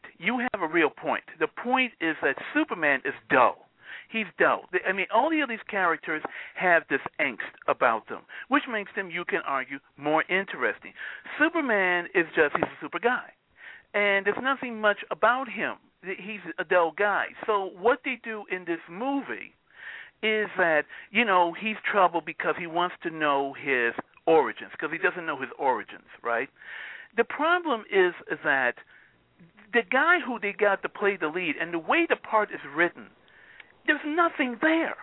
The point is that Superman is dull. He's dull. I mean, all the other characters have this angst about them, which makes them, you can argue, more interesting. Superman he's a super guy. And there's nothing much about him. He's a dull guy. So what they do in this movie is that, he's troubled because he wants to know his origins, because he doesn't know his origins, right? The problem is that the guy who they got to play the lead and the way the part is written, there's nothing there.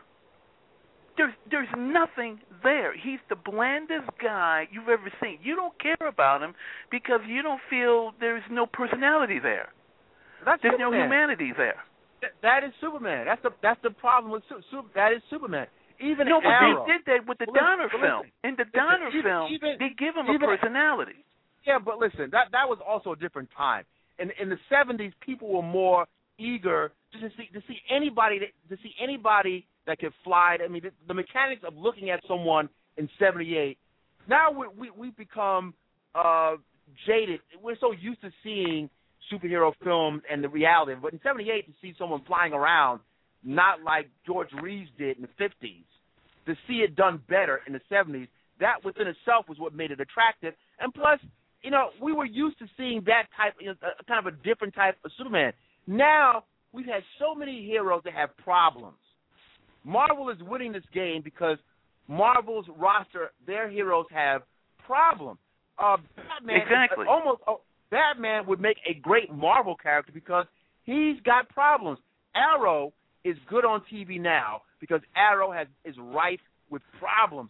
There's nothing there. He's the blandest guy you've ever seen. You don't care about him because you don't feel there's no personality there. There's no humanity there. That is Superman. That's the problem with that is Superman. Even but Arrow. they did that with the Donner film. In the Donner film, they give him a personality. Yeah, but listen, that was also a different time. In the 70s, people were more eager just to see anybody that could fly. I mean, the mechanics of looking at someone in 78 now we've become jaded. We're so used to seeing superhero films and the reality. But in '78, to see someone flying around, not like George Reeves did in the '50s, to see it done better in the '70s, that within itself was what made it attractive. And plus, we were used to seeing that type, kind of a different type of Superman. Now we've had so many heroes that have problems. Marvel is winning this game because Marvel's roster, their heroes have problems. Batman, exactly. Batman would make a great Marvel character because he's got problems. Arrow is good on TV now because Arrow is rife with problems.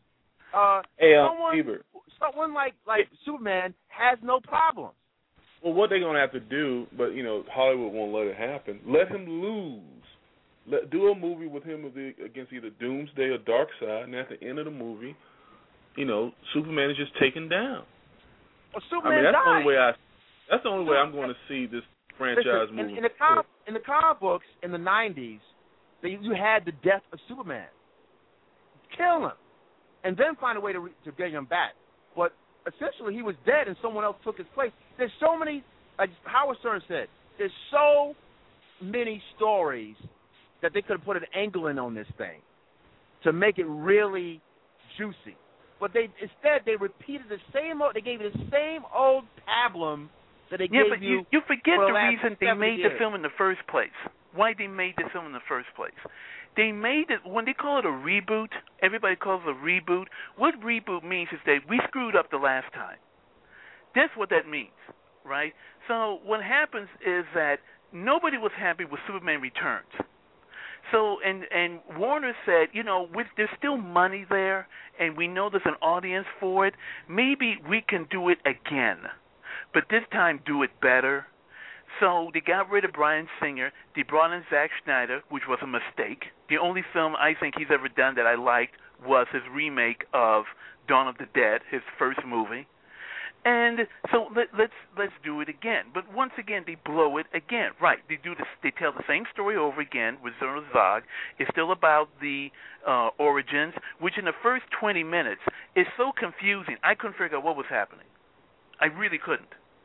Someone like Superman has no problems. Well, what they're going to have to do, but Hollywood won't let it happen. Let him lose. Do a movie with him against either Doomsday or Darkseid, and at the end of the movie, Superman is just taken down. Well, Superman died. That's the only way I'm going to see this franchise movie. In the comic books in the '90s, you had the death of Superman. Kill him, and then find a way to get him back. But essentially, he was dead, and someone else took his place. There's so many, like Howard Stern said, there's so many stories that they could have put an angle in on this thing to make it really juicy. But instead they repeated the same. They gave you the same old pablum that they gave but you. You forget for the reason they made the years. film in the first place. Why they made the film in the first place? They made it when they call it a reboot. Everybody calls it a reboot. What reboot means is that we screwed up the last time. That's what that means, right? So what happens is that nobody was happy with Superman Returns. So and Warner said, there's still money there, and we know there's an audience for it. Maybe we can do it again, but this time do it better. So they got rid of Bryan Singer. They brought in Zack Snyder, which was a mistake. The only film I think he's ever done that I liked was his remake of Dawn of the Dead, his first movie. And so let's do it again. But once again, they blow it again. Right? They do this. They tell the same story over again with Zod. It's still about the origins, which in the first 20 minutes is so confusing. I couldn't figure out what was happening. I really couldn't.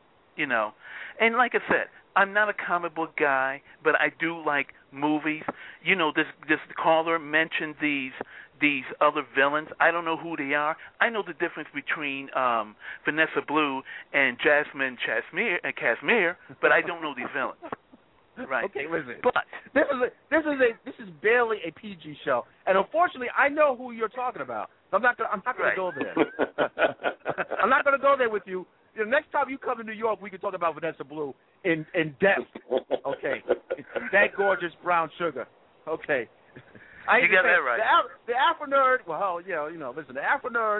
And like I said, I'm not a comic book guy, but I do like movies. This caller mentioned these other villains. I don't know who they are. I know the difference between Vanessa Blue and Jasmine Casimir, but I don't know these villains. Right. Okay, listen. But this is barely a PG show, and unfortunately, I know who you're talking about. So I'm not going to go there. I'm not going to go there with you. The next time you come to New York, we can talk about Vanessa Blue in depth. Okay. That gorgeous brown sugar. Okay. You got that right. The Afro Nerd. Well, listen. The Afro Nerd.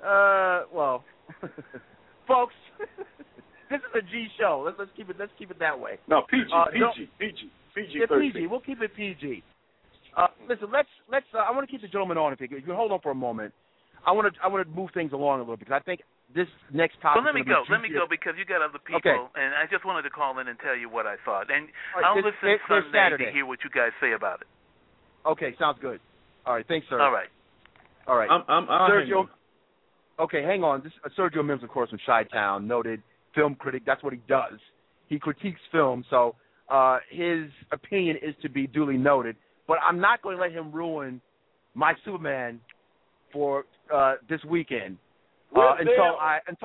Folks, this is a G show. Let's keep it that way. No, PG. Yeah, PG. We'll keep it PG. Listen. Let's. I want to keep the gentleman on. If you can hold on for a moment. I want to move things along a little because I think this next topic. Well, let me go because you got other people, okay. And I just wanted to call in and tell you what I thought, and right, I'll listen Sunday Saturday to hear what you guys say about it. Okay, sounds good. All right, thanks, sir. All right. I'm Sergio. Okay, hang on. This Sergio Mims, of course, from Chi-Town, noted film critic. That's what he does. He critiques film, so his opinion is to be duly noted. But I'm not going to let him ruin my Superman for this weekend until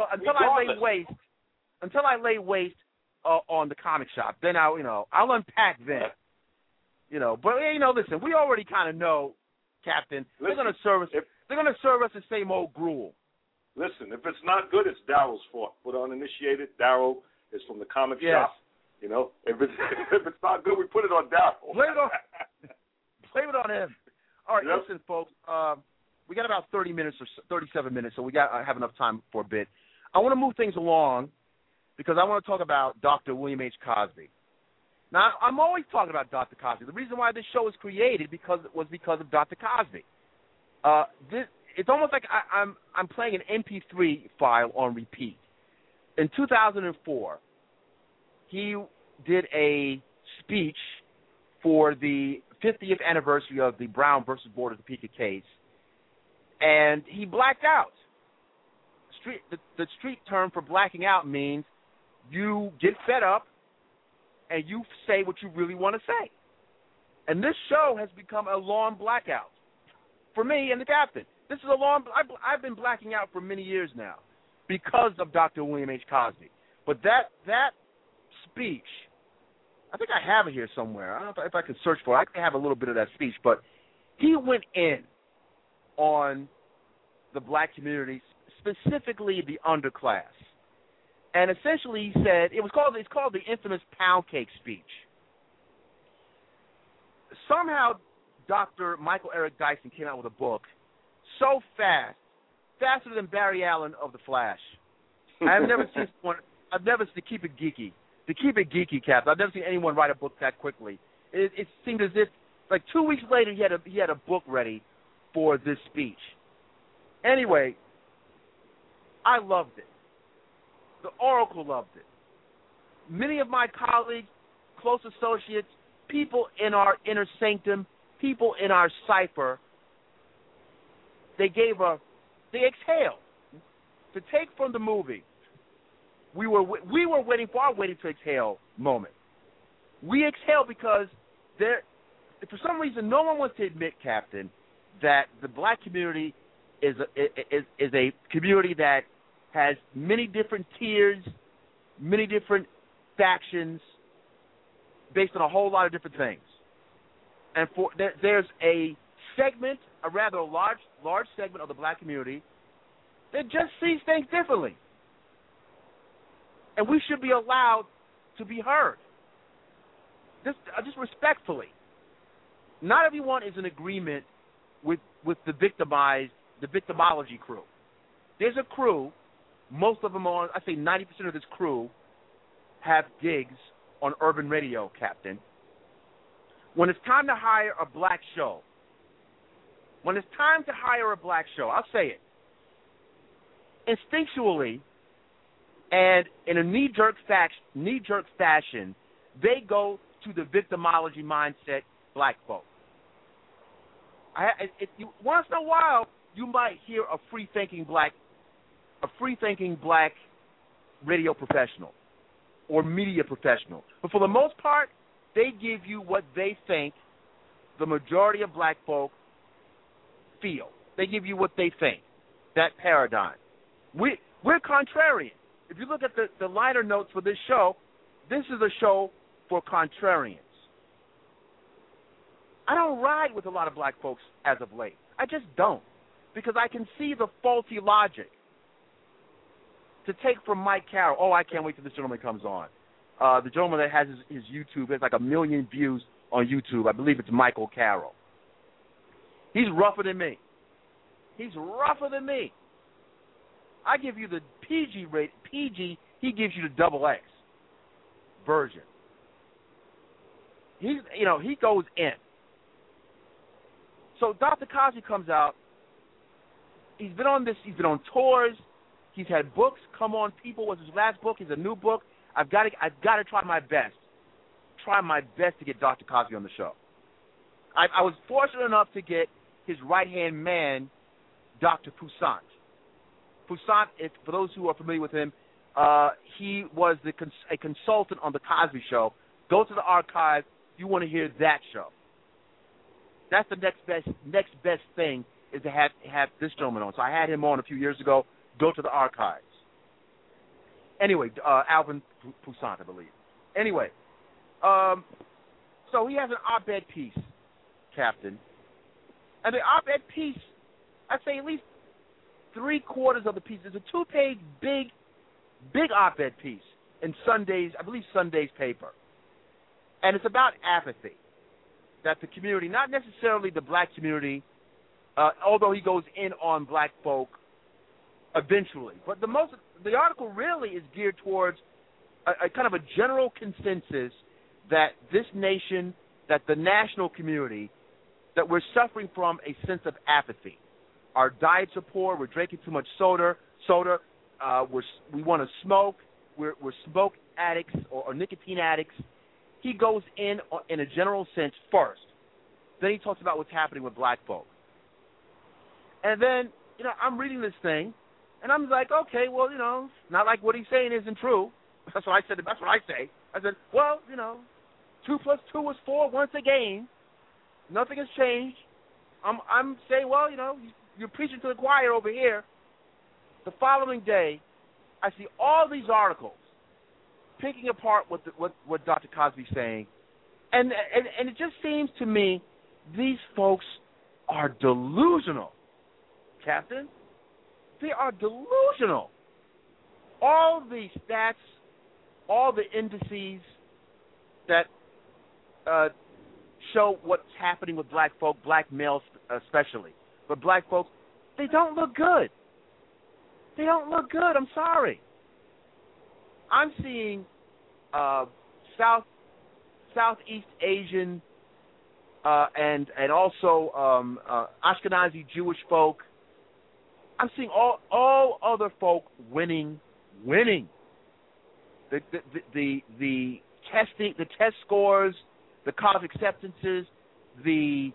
I lay waste on the comic shop. Then I'll unpack then. But listen, we already kind of know, Captain. They're going to serve us. They're going to serve us the same old gruel. Listen, if it's not good, it's Darryl's fault. For the uninitiated, Darryl is from the comic shop. If it's not good, we put it on Darryl. Blame it on him. All right, Listen, folks. We got about 30 minutes or 37 minutes, so we have enough time for a bit. I want to move things along because I want to talk about Dr. William H. Cosby. Now, I'm always talking about Dr. Cosby. The reason why this show was created was because of Dr. Cosby. It's almost like I'm playing an MP3 file on repeat. In 2004, he did a speech for the 50th anniversary of the Brown versus Board of Topeka case, and he blacked out. street term for blacking out means you get fed up and you say what you really want to say. And this show has become a long blackout for me and the captain. This is a long. I've been blacking out for many years now because of Dr. William H. Cosby. But that speech, I think I have it here somewhere. I don't know if I can search for it. I can have a little bit of that speech. But he went in on the black community, specifically the underclass. And essentially he said, it's called the infamous pound cake speech. Somehow Dr. Michael Eric Dyson came out with a book so fast, faster than Barry Allen of The Flash. I've never seen someone, to keep it geeky, Cap. I've never seen anyone write a book that quickly. It seemed as if, like 2 weeks later, he had a book ready for this speech. Anyway, I loved it. The Oracle loved it. Many of my colleagues, close associates, people in our inner sanctum, people in our cipher, they exhaled to take from the movie. We were waiting for our waiting to exhale moment. We exhaled because for some reason, no one wants to admit, Captain, that the black community is a community that has many different tiers, many different factions, based on a whole lot of different things. And there's a segment, a rather large segment of the black community that just sees things differently. And we should be allowed to be heard. Just respectfully. Not everyone is in agreement with the victimology crew. There's a crew, most of them I say 90% of this crew have gigs on urban radio, Captain. When it's time to hire a black show, I'll say it, instinctually and in a knee-jerk fashion, they go to the victimology mindset black folk. Once in a while, you might hear a free-thinking black radio professional or media professional. But for the most part, they give you what they think the majority of black folk feel. They give you what they think, that paradigm. We're contrarian. If you look at the liner notes for this show, this is a show for contrarians. I don't ride with a lot of black folks as of late. I just don't, because I can see the faulty logic. To take from Mike Carroll, I can't wait till this gentleman comes on. The gentleman that has his YouTube has like 1 million views on YouTube. I believe it's Michael Carroll. He's rougher than me. I give you the PG rate. PG, he gives you the XX version. He goes in. So Dr. Cosby comes out. He's been on tours. He's had books come on. People was his last book. He's a new book. I've got to try my best. To get Dr. Cosby on the show. I was fortunate enough to get his right-hand man, Dr. Poussaint. Poussaint, for those who are familiar with him, he was a consultant on The Cosby Show. Go to the archive. You want to hear that show. That's the next best thing is to have this gentleman on. So I had him on a few years ago. Go to the archives. Anyway, Alvin Poussaint, I believe. Anyway, so he has an op-ed piece, Captain. And the op-ed piece, I'd say at least 3/4 of the piece is a 2-page big op-ed piece in Sunday's paper. And it's about apathy. That the community, not necessarily the black community, although he goes in on black folk eventually, but the article really is geared towards a kind of a general consensus that this nation, that the national community, that we're suffering from a sense of apathy. Our diets are poor. We're drinking too much soda. We want to smoke. We're smoke addicts or nicotine addicts. He goes in a general sense first. Then he talks about what's happening with black folk. And then, I'm reading this thing, And I'm like, okay, well, not like what he's saying isn't true. That's what I said. That's what I say. I said, well, 2 + 2 was 4 once a game. Nothing has changed. I'm saying, well, you're preaching to the choir over here. The following day, I see all these articles picking apart what Dr. Cosby's saying, and it just seems to me these folks are delusional, Captain. They are delusional. All the stats, all the indices that show what's happening with black folk, black males especially, but black folks, they don't look good. They don't look good. I'm sorry. I'm seeing Southeast Asian and also Ashkenazi Jewish folk. I'm seeing all other folk winning. The testing, the test scores, the college acceptances, the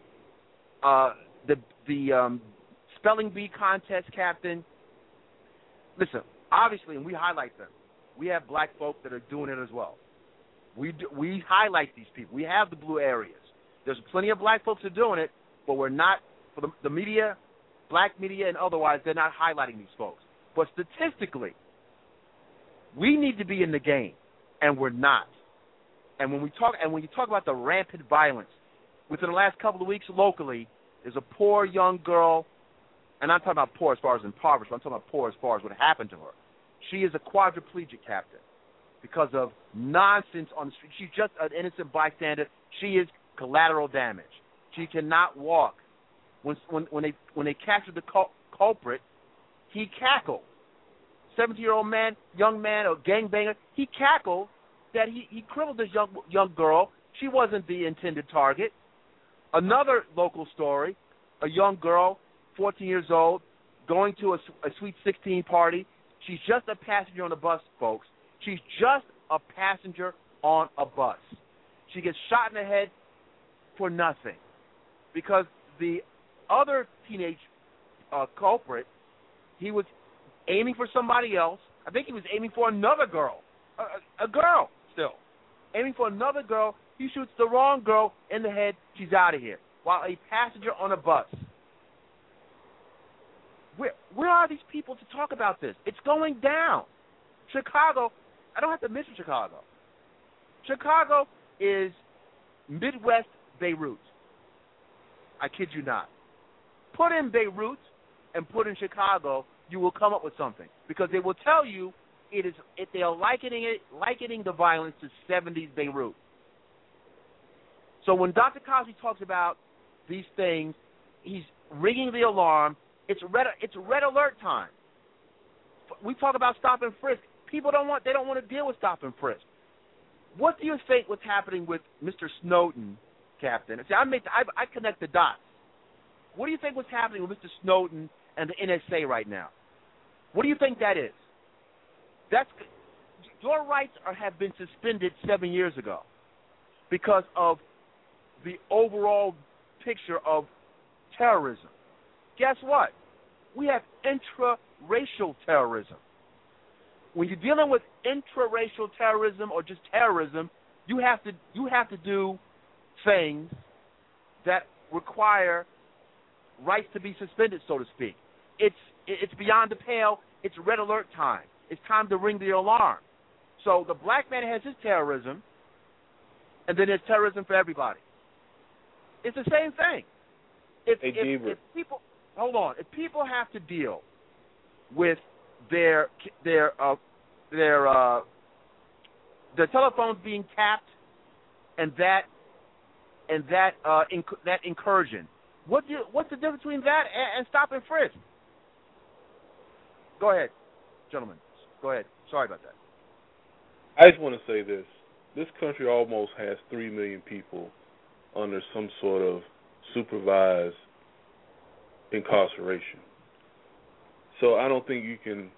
spelling bee contest, Captain. Listen, obviously, and we highlight them. We have black folk that are doing it as well. We highlight these people. We have the blue areas. There's plenty of black folks that are doing it, but we're not, for the media, black media and otherwise, they're not highlighting these folks. But statistically, we need to be in the game, and we're not. And when you talk about the rampant violence, within the last couple of weeks locally, there's a poor young girl, and I'm talking about poor as far as impoverished, but I'm talking about poor as far as what happened to her. She is a quadriplegic, Captain, because of nonsense on the street. She's just an innocent bystander. She is collateral damage. She cannot walk. When they captured the culprit, he cackled. 17-year-old young man, or gangbanger, he cackled that he crippled this young girl. She wasn't the intended target. Another local story, a young girl, 14 years old, going to a Sweet 16 party. She's just a passenger on a bus, folks. She's just a passenger on a bus. She gets shot in the head for nothing because the other teenage culprit, he was aiming for somebody else. I think he was aiming for another girl, a girl still. Aiming for another girl. He shoots the wrong girl in the head. She's out of here. While a passenger on a bus. Where are these people to talk about this? It's going down. Chicago, I don't have to mention Chicago. Chicago is Midwest Beirut. I kid you not. Put in Beirut and put in Chicago, you will come up with something. Because they will tell you they are likening the violence to 70s Beirut. So when Dr. Cosby talks about these things, he's ringing the alarm. It's red alert time. We talk about stop and frisk. People don't want to deal with stop and frisk. What do you think what's happening with Mr. Snowden, Captain? See, I connect the dots. What do you think what's happening with Mr. Snowden and the NSA right now? What do you think that is? Your rights have been suspended 7 years ago because of the overall picture of terrorism. Guess what? We have intraracial terrorism. When you're dealing with intraracial terrorism or just terrorism, you have to do things that require rights to be suspended, so to speak. It's beyond the pale. It's red alert time. It's time to ring the alarm. So the black man has his terrorism, and then there's terrorism for everybody. It's the same thing. If people hold on, if people have to deal with their telephones being tapped and that incursion, what's the difference between that and stop and frisk? Go ahead, gentlemen. Go ahead. Sorry about that. I just want to say this. This country almost has 3 million people under some sort of supervised incarceration. So I don't think you can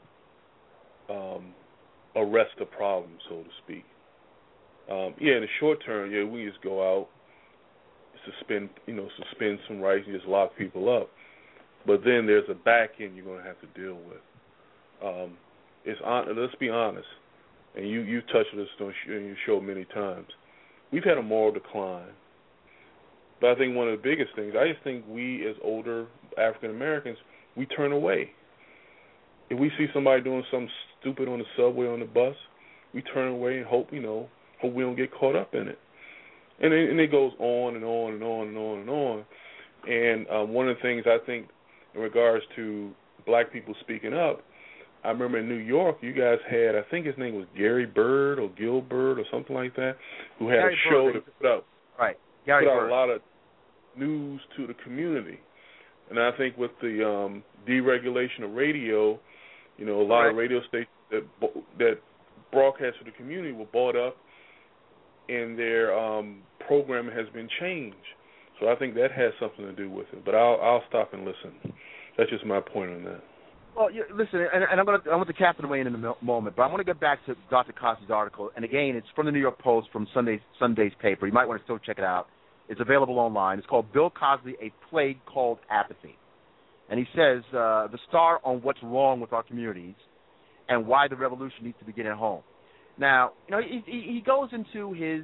arrest the problem, so to speak. In the short term, we just go out, suspend some rights and just lock people up. But then there's a back end you're going to have to deal with. Let's be honest, and you touched this on your show many times. We've had a moral decline, but I think one of the biggest things, I just think we as older African Americans, we turn away. If we see somebody doing something stupid on the subway, on the bus, we turn away and hope we don't get caught up in it. And it goes on and on and on and on and on. And one of the things I think in regards to black people speaking up, I remember in New York, you guys had, I think his name was Gary Bird or Gilbert or something like that, who had Gary a show Bird. to put out, Gary put out Bird. a lot of news to the community. And I think with the deregulation of radio, a lot of radio stations that broadcast to the community were bought up, and their programming has been changed. So I think that has something to do with it. But I'll stop and listen. That's just my point on that. Well, listen, and I want the captain to weigh in a moment, but I want to get back to Dr. Cosby's article. And again, it's from the New York Post, from Sunday's paper. You might want to still check it out. It's available online. It's called "Bill Cosby: A Plague Called Apathy," and he says the star on what's wrong with our communities and why the revolution needs to begin at home. Now, he goes into his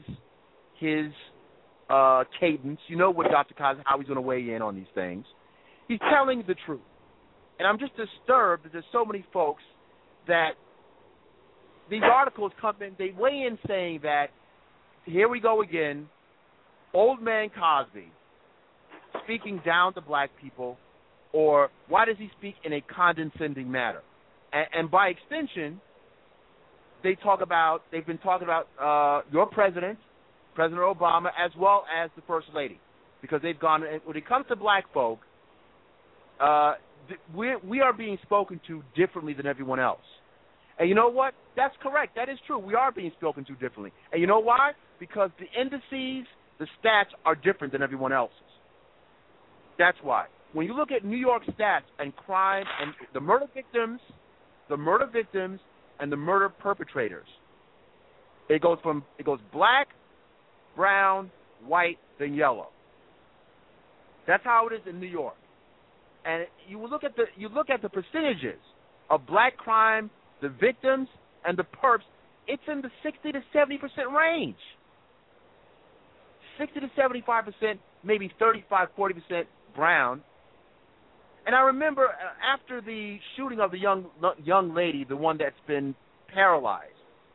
cadence. You know what Dr. Cosby, how he's going to weigh in on these things. He's telling the truth. And I'm just disturbed that there's so many folks that these articles come in, they weigh in saying that, here we go again, old man Cosby speaking down to black people, or why does he speak in a condescending manner? And by extension, they've been talking about your president, President Obama, as well as the First Lady, because they've gone, when it comes to black folk, we are being spoken to differently than everyone else. And you know what? That's correct. That is true. We are being spoken to differently. And you know why? Because the indices, the stats are different than everyone else's. That's why. When you look at New York stats and crime and the murder victims and the murder perpetrators, it goes black, brown, white, then yellow. That's how it is in New York. And you look at the percentages of black crime, the victims, and the perps. It's in the 60 to 70% range. 60 to 75%, maybe 35, 40% brown. And I remember after the shooting of the young lady, the one that's been paralyzed,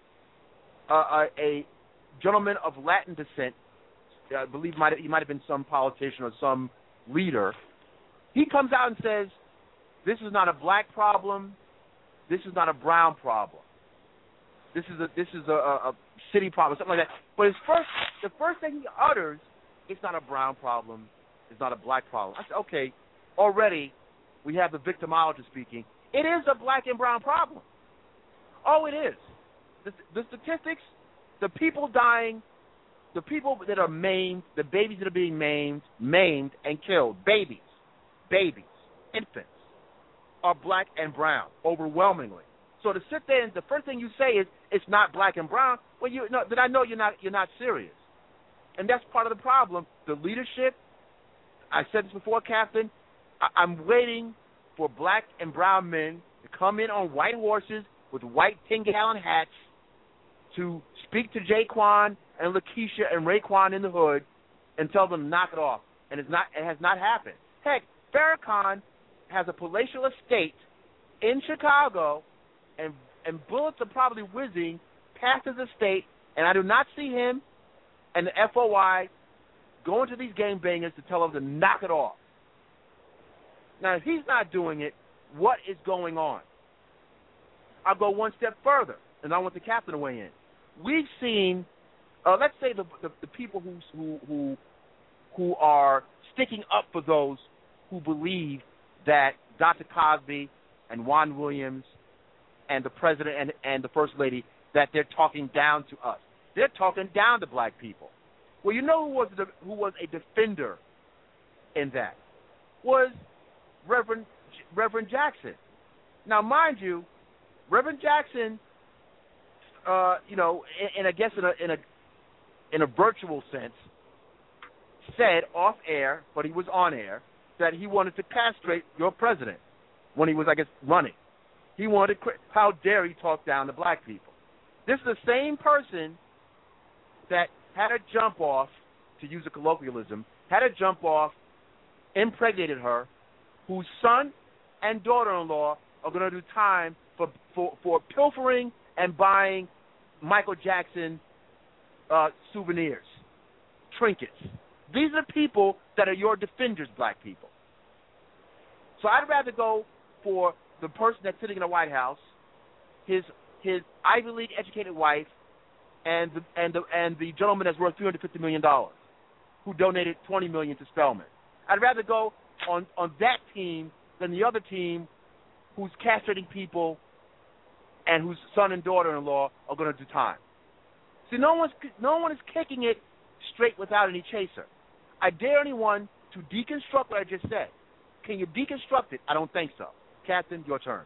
a gentleman of Latin descent, I believe he might have been some politician or some leader. He comes out and says, "This is not a black problem. This is not a brown problem. This is a city problem," something like that. But the first thing he utters, "It's not a brown problem. It's not a black problem." I said, okay, already we have the victimologist speaking. It is a black and brown problem. Oh, it is. The statistics, the people dying, the people that are maimed, the babies that are being maimed and killed, babies, infants, are black and brown, overwhelmingly. So to sit there and the first thing you say is it's not black and brown, well, then I know you're not serious. And that's part of the problem. The leadership, I said this before, Captain, I'm waiting for black and brown men to come in on white horses with white 10-gallon hats to speak to Jaquan and Lakeisha and Raekwon in the hood and tell them to knock it off. And it has not happened. Heck, Farrakhan has a palatial estate in Chicago, and bullets are probably whizzing past his estate, and I do not see him and the FOI going to these gangbangers to tell them to knock it off. Now, if he's not doing it, what is going on? I'll go one step further, and I want the captain to weigh in. We've seen, let's say the people who are sticking up for those who believe that Dr. Cosby and Juan Williams and the president and the first lady, that they're talking down to us. They're talking down to black people. Well, you know who was a defender in that? Was Reverend Jackson. Now, mind you, Reverend Jackson, and I guess in a virtual sense, said off air, but he was on air, that he wanted to castrate your president when he was, I guess, running. He wanted how dare he talk down to black people. This is the same person that had a jump off, to use a colloquialism, had a jump off, impregnated her, whose son and daughter-in-law are going to do time for pilfering and buying Michael Jackson souvenirs, trinkets. These are the people that are your defenders, black people. So I'd rather go for the person that's sitting in the White House, his Ivy League educated wife, and the gentleman that's worth $350 million, who donated $20 million to Spelman. I'd rather go on that team than the other team, who's castrating people and whose son and daughter-in-law are going to do time. See, no one is kicking it straight without any chaser. I dare anyone to deconstruct what I just said. Can you deconstruct it? I don't think so. Captain, your turn.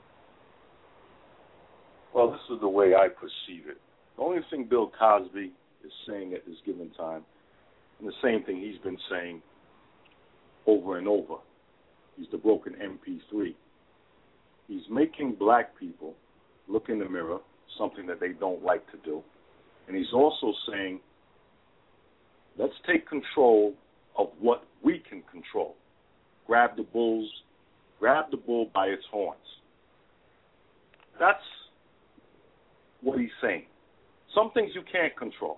Well, this is the way I perceive it. The only thing Bill Cosby is saying at this given time, and the same thing he's been saying over and over, he's the broken MP3. He's making black people look in the mirror, something that they don't like to do. And he's also saying, let's take control of what we can control. Grab the bull by its horns. That's what he's saying. Some things you can't control,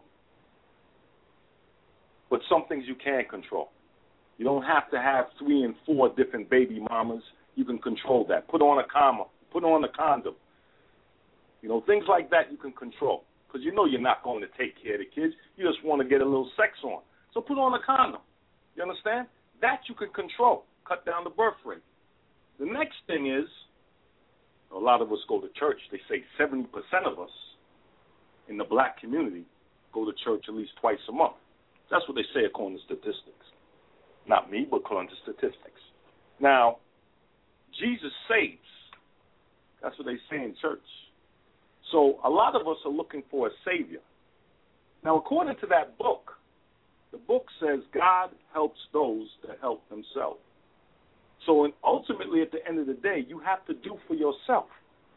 but some things you can control. You don't have to have 3 and 4 different baby mamas. You can control that. Put on a condom. You know, things like that you can control. Because you know you're not going to take care of the kids. You just want to get a little sex on. So put on a condom. You understand? That you can control. Cut down the birth rate. The next thing is, a lot of us go to church. They say 70% of us in the black community go to church at least twice a month. That's what they say according to statistics. Not me, but according to statistics. Now, Jesus saves. That's what they say in church. So a lot of us are looking for a savior. Now, according to that book, the book says God helps those that help themselves. So ultimately, at the end of the day, you have to do for yourself.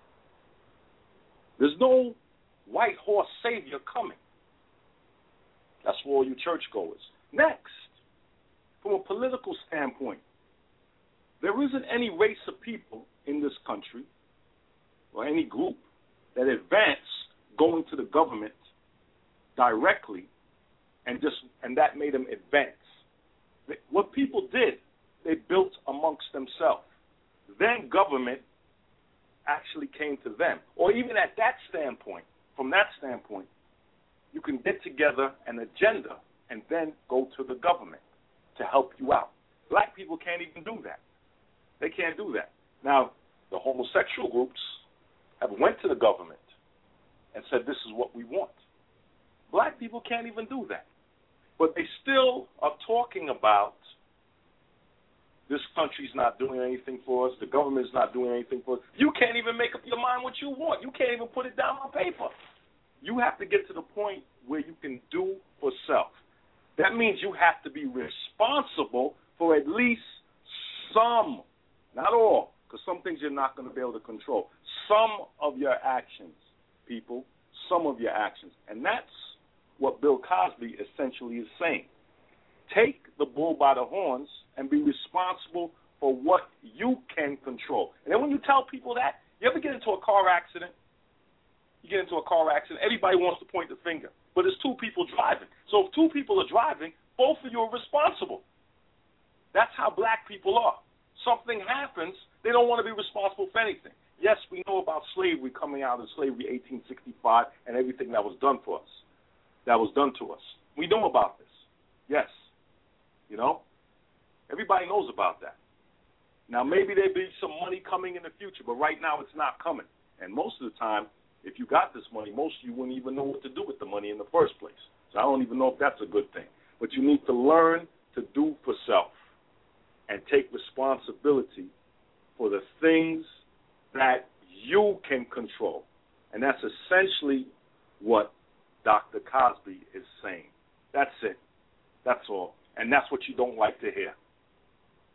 There's no white horse savior coming. That's for all you churchgoers. Next, from a political standpoint, there isn't any race of people in this country or any group that advanced going to the government directly and that made them advance. What people did, they built amongst themselves. Then government actually came to them. Or even at that standpoint, from that standpoint, you can get together an agenda and then go to the government to help you out. Black people can't even do that. They can't do that. Now, the homosexual groups have went to the government and said, this is what we want. Black people can't even do that. But they still are talking about this country's not doing anything for us, the government's not doing anything for us. You can't even make up your mind what you want. You can't even put it down on paper. You have to get to the point where you can do for self. That means you have to be responsible for at least some, not all, because some things you're not going to be able to control. Some of your actions, people, some of your actions. And that's what Bill Cosby essentially is saying. Take the bull by the horns and be responsible for what you can control. And then when you tell people that, you ever get into a car accident? You get into a car accident, everybody wants to point the finger. But there's 2 people driving. So if 2 people are driving, both of you are responsible. That's how black people are. Something happens, they don't want to be responsible for anything. Yes, we know about slavery coming out of slavery 1865 and everything that was done for us, that was done to us. We know about this. Yes. You know? Everybody knows about that. Now, maybe there'll be some money coming in the future, but right now it's not coming. And most of the time, if you got this money, most of you wouldn't even know what to do with the money in the first place. So I don't even know if that's a good thing. But you need to learn to do for self and take responsibility for the things that you can control. And that's essentially what Dr. Cosby is saying. That's it. That's all. And that's what you don't like to hear.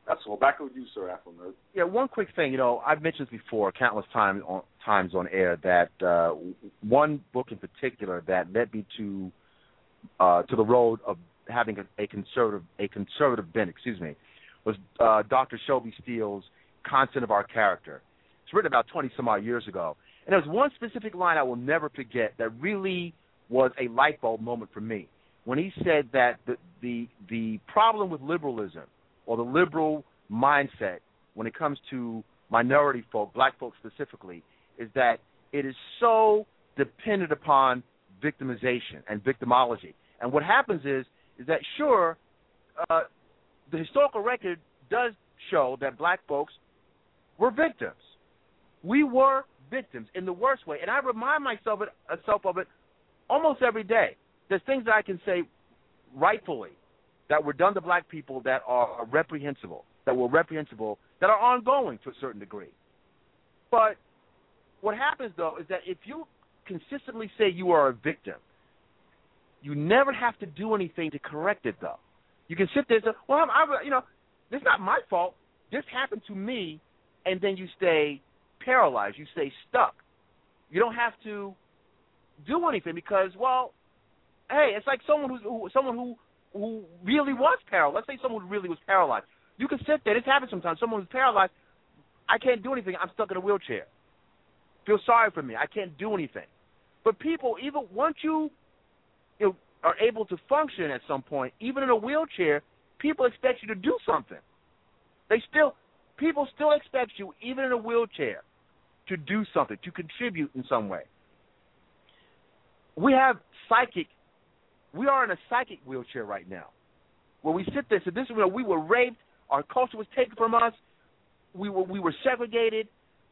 That's all. Back with you, Sir Afro Nerd. Yeah, one quick thing. You know, I've mentioned this before countless times on air that one book in particular that led me to the road of having a conservative bent, was Dr. Shelby Steele's Content of Our Character. It's written about 20 some odd years ago, and there's one specific line I will never forget that really was a light bulb moment for me when he said that the problem with liberalism, or the liberal mindset when it comes to minority folk, black folk specifically, is that it is so dependent upon victimization and victimology. And what happens is that, sure, the historical record does show that black folks were victims. We were victims in the worst way. And I remind myself of it almost every day. There's things that I can say rightfully that were done to black people that are reprehensible, that are ongoing to a certain degree. But what happens, though, is that if you consistently say you are a victim, you never have to do anything to correct it, though. You can sit there and say, well, this is not my fault. This happened to me, and then you stay paralyzed. You stay stuck. You don't have to do anything because, well, hey, it's like someone who really was paralyzed. Let's say someone who really was paralyzed. You can sit there. This happens sometimes. Someone who's paralyzed, I can't do anything. I'm stuck in a wheelchair. Feel sorry for me. I can't do anything. But people, even once you are able to function at some point, even in a wheelchair, people expect you to do something. People still expect you, even in a wheelchair, to do something, to contribute in some way. We are in a psychic wheelchair right now, where we sit there. So this is where we were raped. Our culture was taken from us. We were segregated,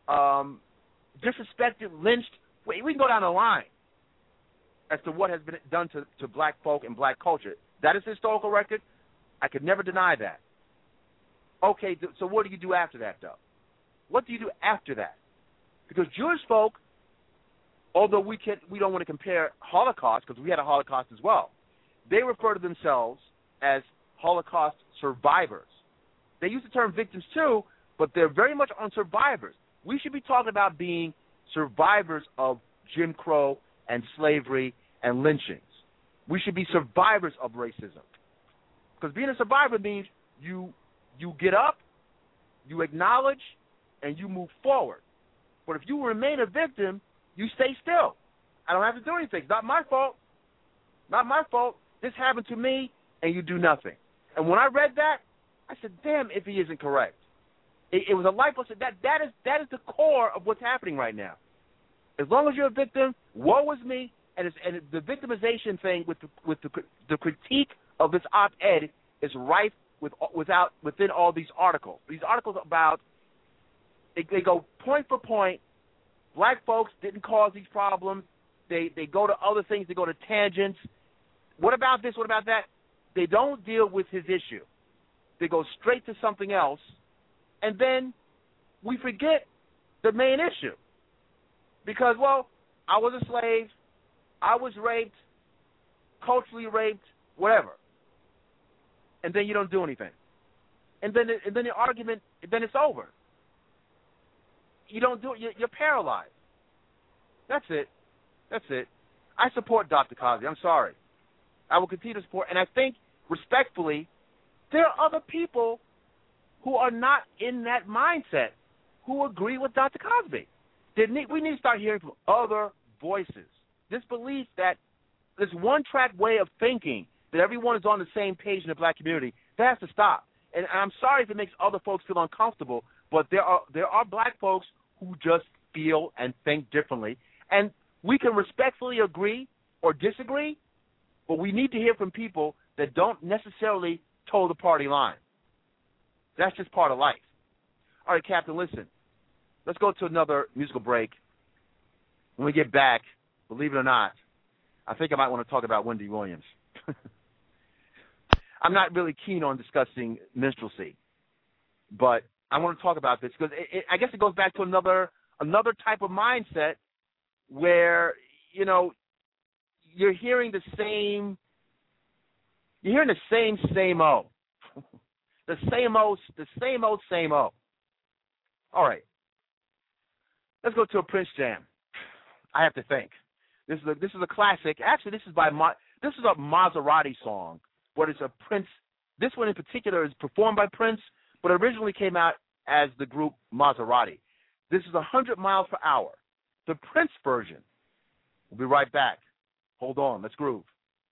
disrespected, lynched. We can go down the line as to what has been done to black folk and black culture. That is the historical record. I could never deny that. Okay, so what do you do after that, though? What do you do after that? Because Jewish folk, although we don't want to compare Holocaust, because we had a Holocaust as well, they refer to themselves as Holocaust survivors. They use the term victims too, but they're very much on survivors. We should be talking about being survivors of Jim Crow and slavery and lynchings. We should be survivors of racism. Because being a survivor means you get up, you acknowledge, and you move forward. But if you remain a victim, you stay still. I don't have to do anything. It's not my fault. Not my fault. This happened to me, and you do nothing. And when I read that, I said, damn if he isn't correct. It was a life lesson. That is the core of what's happening right now. As long as you're a victim, woe is me, and the victimization thing with the critique of this op-ed is rife within all these articles. These articles about, they go point for point. Black folks didn't cause these problems. They go to other things. They go to tangents. What about this? What about that? They don't deal with his issue. They go straight to something else, and then we forget the main issue. Because, well, I was a slave, I was raped, culturally raped, whatever. And then you don't do anything. And then the argument, then it's over. You don't do it, you're paralyzed. That's it. I support Dr. Cosby. I'm sorry. I will continue to support. And I think, respectfully, there are other people who are not in that mindset who agree with Dr. Cosby. We need to start hearing from other voices. This belief that this one-track way of thinking, that everyone is on the same page in the black community, that has to stop. And I'm sorry if it makes other folks feel uncomfortable, but there are black folks who just feel and think differently. And we can respectfully agree or disagree, but we need to hear from people that don't necessarily toe the party line. That's just part of life. All right, Captain, listen. Let's go to another musical break. When we get back, believe it or not, I think I might want to talk about Wendy Williams. I'm not really keen on discussing minstrelsy, but I want to talk about this because I guess it goes back to another type of mindset where, you're hearing the same old. The same old. All right. Let's go to a Prince jam. I have to think. This is a classic. Actually, this is a Maserati song, but it's a Prince. This one in particular is performed by Prince, but originally came out as the group Maserati. This is 100 miles per hour, the Prince version. We'll be right back. Hold on. Let's groove.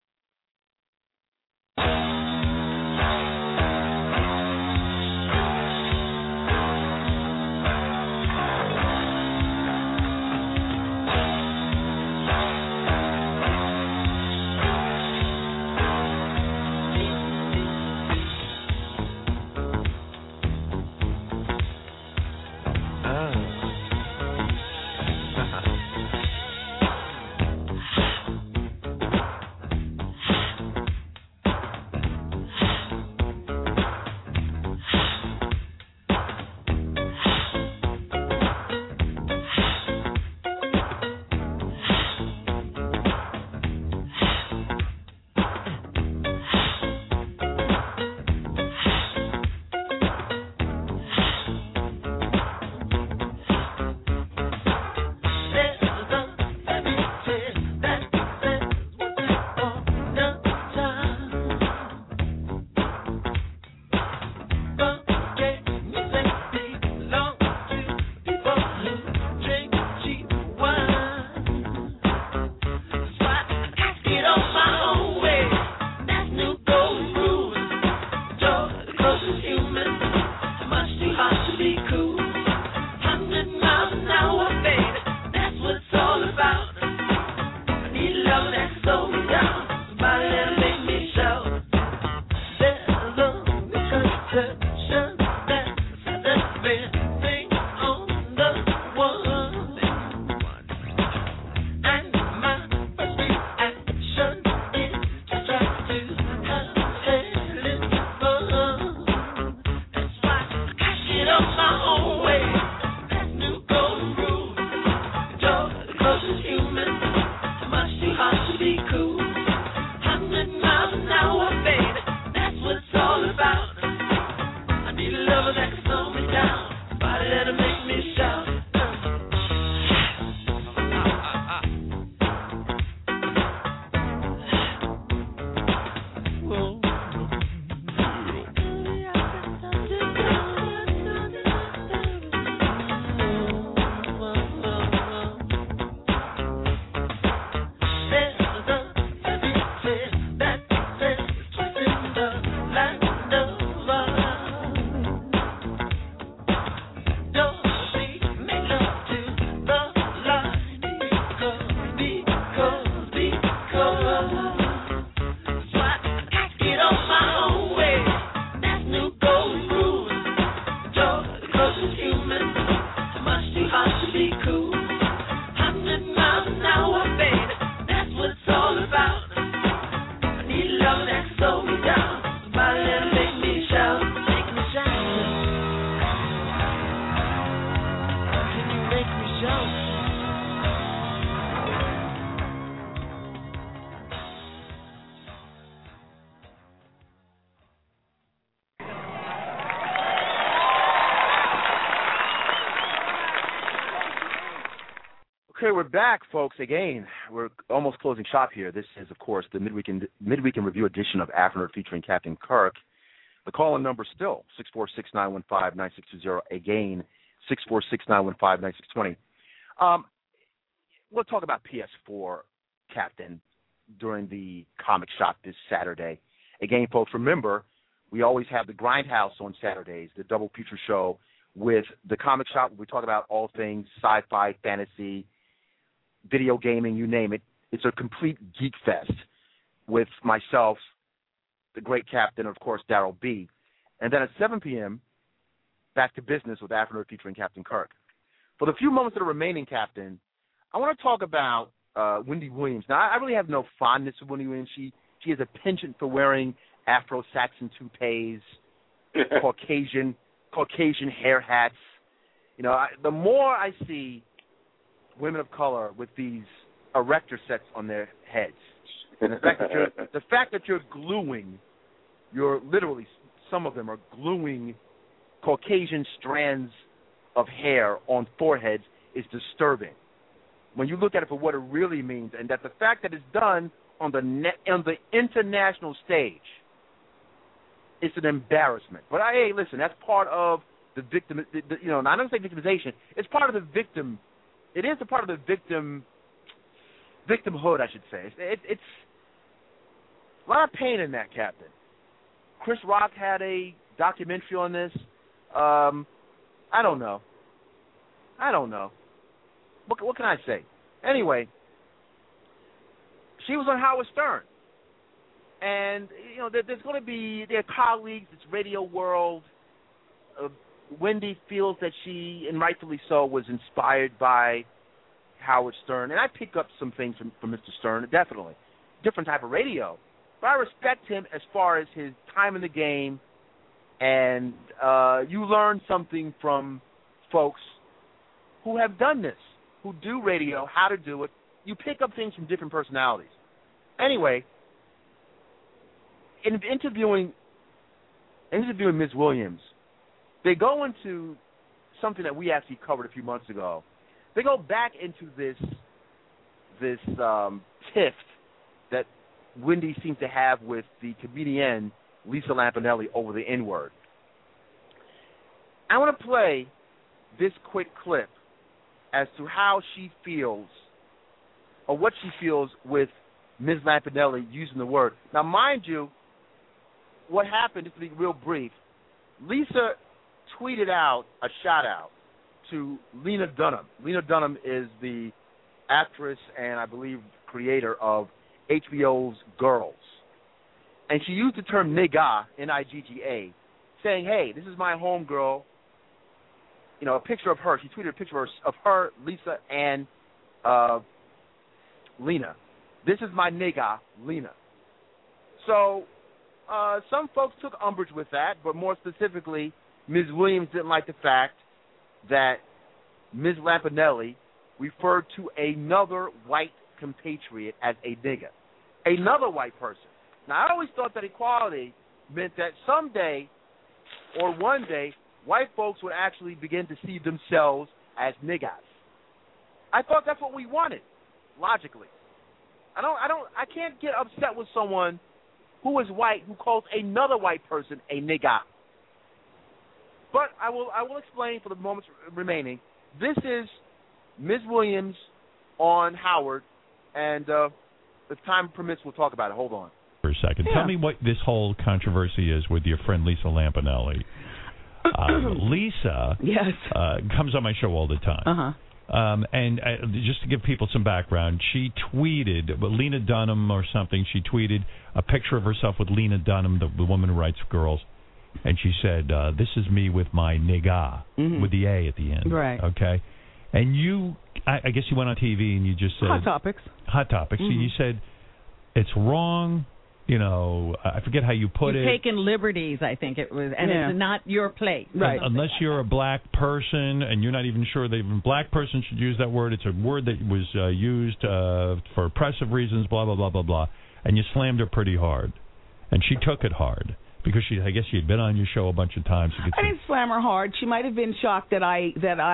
Okay, we're back, folks. Again, we're almost closing shop here. This is, of course, the Midweek in Review edition of Afternoon featuring Captain Kirk. The call-in number still 646-915-9620. Again, 646-915-9620. We'll talk about PS4, Captain, during the comic shop this Saturday. Again, folks, remember, we always have the Grindhouse on Saturdays, the double feature show with the comic shop. We talk about all things sci-fi, fantasy, video gaming, you name it. It's a complete geek fest with myself, the great Captain, and of course, Daryl B. And then at 7 p.m., back to business with Afternoon featuring Captain Kirk. For the few moments that are remaining, Captain, I want to talk about Wendy Williams. Now, I really have no fondness for Wendy Williams. She has a penchant for wearing Afro-Saxon toupees, Caucasian hair hats. You know, the more I see women of color with these erector sets on their heads, and the fact that you're gluing your literally some of them are gluing Caucasian strands of hair on foreheads is disturbing. When you look at it for what it really means, and that the fact that it's done on the international stage, it's an embarrassment. But hey, listen, that's part of the victim. I don't say victimization. It's part of the victim. It is a part of the victimhood, I should say. It's a lot of pain in that, Captain. Chris Rock had a documentary on this. I don't know. What can I say? Anyway, she was on Howard Stern. And, there's going to be their colleagues, it's Radio World. Wendy feels that she, and rightfully so, was inspired by Howard Stern. And I pick up some things from Mr. Stern, definitely. Different type of radio. But I respect him as far as his time in the game. And you learn something from folks who have done this, who do radio, how to do it. You pick up things from different personalities. Anyway, in interviewing Ms. Williams, they go into something that we actually covered a few months ago. They go back into this tiff that Wendy seems to have with the comedian Lisa Lampanelli over the N-word. I want to play this quick clip as to how she feels, or what she feels with Ms. Lampanelli using the word. Now, mind you, what happened, just to be real brief, Lisa tweeted out a shout-out to Lena Dunham. Lena Dunham is the actress and, I believe, creator of HBO's Girls. And she used the term nigga, N-I-G-G-A, saying, hey, this is my homegirl. A picture of her. She tweeted a picture of her, Lisa, and Lena. This is my nigga, Lena. So some folks took umbrage with that, but more specifically, Ms. Williams didn't like the fact that Ms. Lampanelli referred to another white compatriot as a nigga. Another white person. Now, I always thought that equality meant that someday or one day, white folks would actually begin to see themselves as niggas. I thought that's what we wanted, logically. I can't get upset with someone who is white who calls another white person a nigga. But I will explain for the moments remaining. This is Ms. Williams on Howard, and if time permits, we'll talk about it. Hold on. For a second. Yeah. Tell me what this whole controversy is with your friend Lisa Lampanelli. Lisa comes on my show all the time. Uh-huh. And just to give people some background, she tweeted, Lena Dunham or something, she tweeted a picture of herself with Lena Dunham, the woman who writes Girls, and she said, this is me with my nigga, with the A at the end. Right. Okay? And you, I guess you went on TV and you just said... Hot Topics. So you said, it's wrong... I forget how you put it. You've taken liberties, I think it was, and it's not your place. Right. Unless you're a black person and you're not even sure that even a black person should use that word. It's a word that was used for oppressive reasons, blah, blah, blah, blah, blah. And you slammed her pretty hard. And she took it hard. Because I guess she had been on your show a bunch of times. I didn't slam her hard. She might have been shocked that I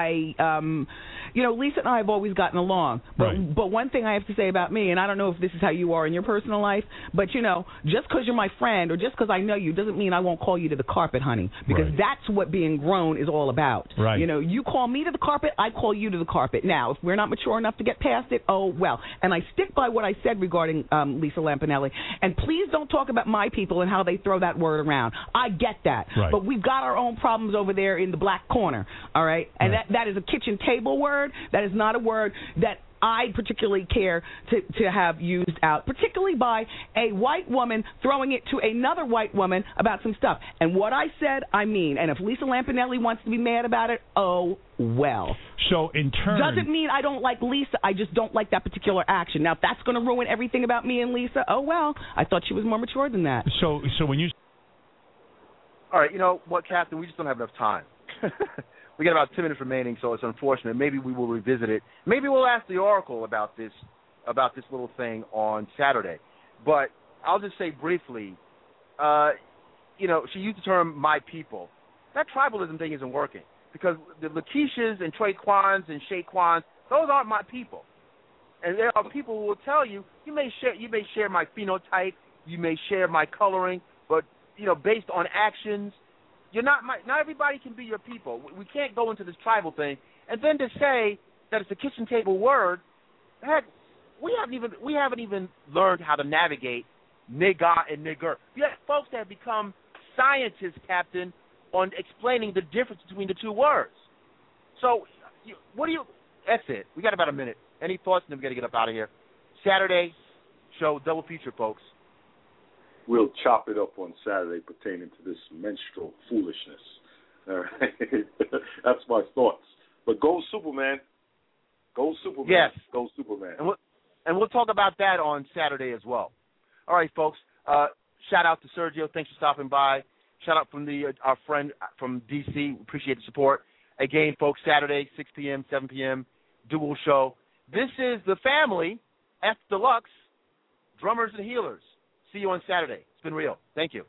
Lisa and I have always gotten along. But one thing I have to say about me, and I don't know if this is how you are in your personal life, but just because you're my friend or just because I know you doesn't mean I won't call you to the carpet, honey. Because that's what being grown is all about. Right. You call me to the carpet, I call you to the carpet. Now, if we're not mature enough to get past it, oh well. And I stick by what I said regarding Lisa Lampanelli. And please don't talk about my people and how they throw that word around. I get that. Right. But we've got our own problems over there in the black corner, all right? And that is a kitchen table word. That is not a word that I particularly care to have used out, particularly by a white woman throwing it to another white woman about some stuff. And what I said, I mean. And if Lisa Lampanelli wants to be mad about it, oh, well. So in turn... Doesn't mean I don't like Lisa. I just don't like that particular action. Now, if that's going to ruin everything about me and Lisa, oh, well. I thought she was more mature than that. So when you... All right, you know what, Captain? We just don't have enough time. We got about 10 minutes remaining, so it's unfortunate. Maybe we will revisit it. Maybe we'll ask the Oracle about this little thing on Saturday. But I'll just say briefly, she used the term "my people." That tribalism thing isn't working because the Lakeishas and Traquans and Shaquans, those aren't my people. And there are people who will tell you, you may share my phenotype, you may share my coloring, but based on actions, not everybody can be your people. We can't go into this tribal thing, and then to say that it's a kitchen table word, heck, we haven't even learned how to navigate nigga and nigger. You have folks that have become scientists, Captain, on explaining the difference between the two words. So, that's it. We got about a minute. Any thoughts? And then we got to get up out of here. Saturday show, double feature, folks. We'll chop it up on Saturday pertaining to this menstrual foolishness. All right. That's my thoughts. But go Superman. Go Superman. Yes. Go Superman. And we'll talk about that on Saturday as well. All right, folks. Shout out to Sergio. Thanks for stopping by. Shout out from our friend from D.C. Appreciate the support. Again, folks, Saturday, 6 p.m., 7 p.m., dual show. This is the family, F Deluxe, Drummers and Healers. See you on Saturday. It's been real. Thank you.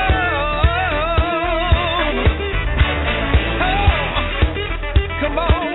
Come on.